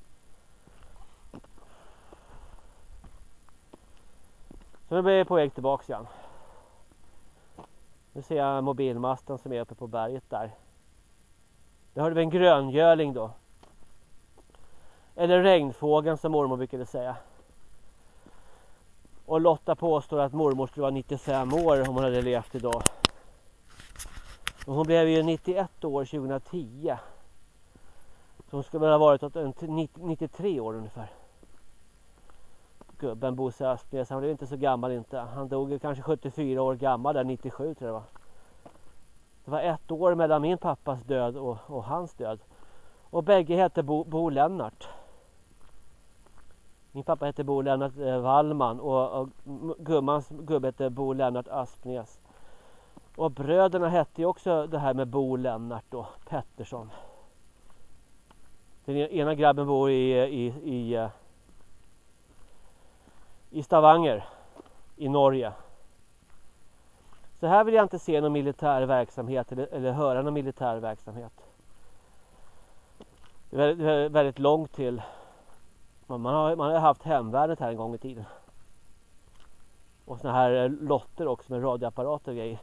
Så nu blir jag på väg tillbaka igen. Nu ser jag mobilmasten som är uppe på berget där. Det hörde vi en gröngöling då. Eller regnfågeln som mormor brukade säga. Och Lotta påstår att mormor skulle vara nittiofem år om hon hade levt idag. Och hon blev ju nittioett år tjugohundratio. Så hon skulle väl ha varit nittiotre år ungefär. Gubben Bosse Aspnäs, han blev inte så gammal inte. Han dog ju kanske sjuttiofyra år gammal där, nittiosju tror jag det var. Det var ett år mellan min pappas död och, och hans död. Och bägge hette Bo, Bo Lennart. Min pappa hette Bo Lennart eh, Wallman och, och gummans gubbe hette Bo Lennart Aspnäs. Och bröderna hette ju också det här med Bo Lennart då, Pettersson. Den ena grabben bor i, i, i, i Stavanger i Norge. Så här vill jag inte se någon militär verksamhet eller, eller höra någon militär verksamhet. Det är väldigt, väldigt, väldigt långt till. Man har, man har haft hemvärnet här en gång i tiden. Och såna här lotter också med radioapparater och grejer.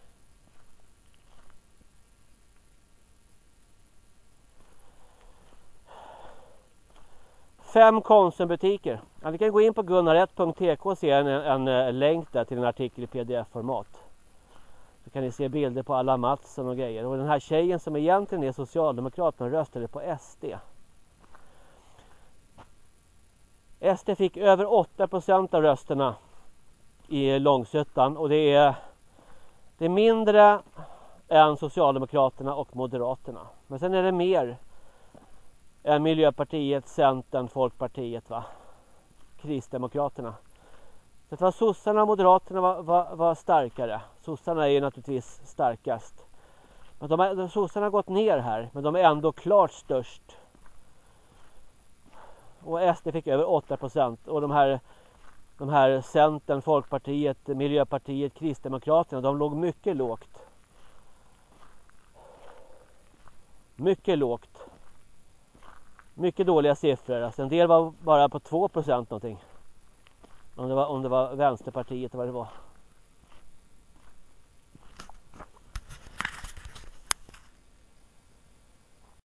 Fem Konsumbutiker. Ja, vi kan gå in på gunnaret punkt t k och se en, en, en länk där till en artikel i pdf-format. Så kan ni se bilder på alla Mattsson och grejer. Och den här tjejen som egentligen är socialdemokrat men röstade på S D. S D fick över åtta procent av rösterna i Långsötan. Och det är, det är mindre än Socialdemokraterna och Moderaterna. Men sen är det mer än Miljöpartiet, Centern, Folkpartiet, va? Kristdemokraterna. Så det var sossarna och Moderaterna var, var, var starkare. Sossarna är ju naturligtvis starkast. Men de, de, sossarna har gått ner här, men de är ändå klart störst. Och S D fick över åtta procent. Och de här, de här Centern, Folkpartiet, Miljöpartiet, Kristdemokraterna, de låg mycket lågt. Mycket lågt. Mycket dåliga siffror. Alltså en del var bara på två procent någonting. Om det var, om det var Vänsterpartiet eller vad det var.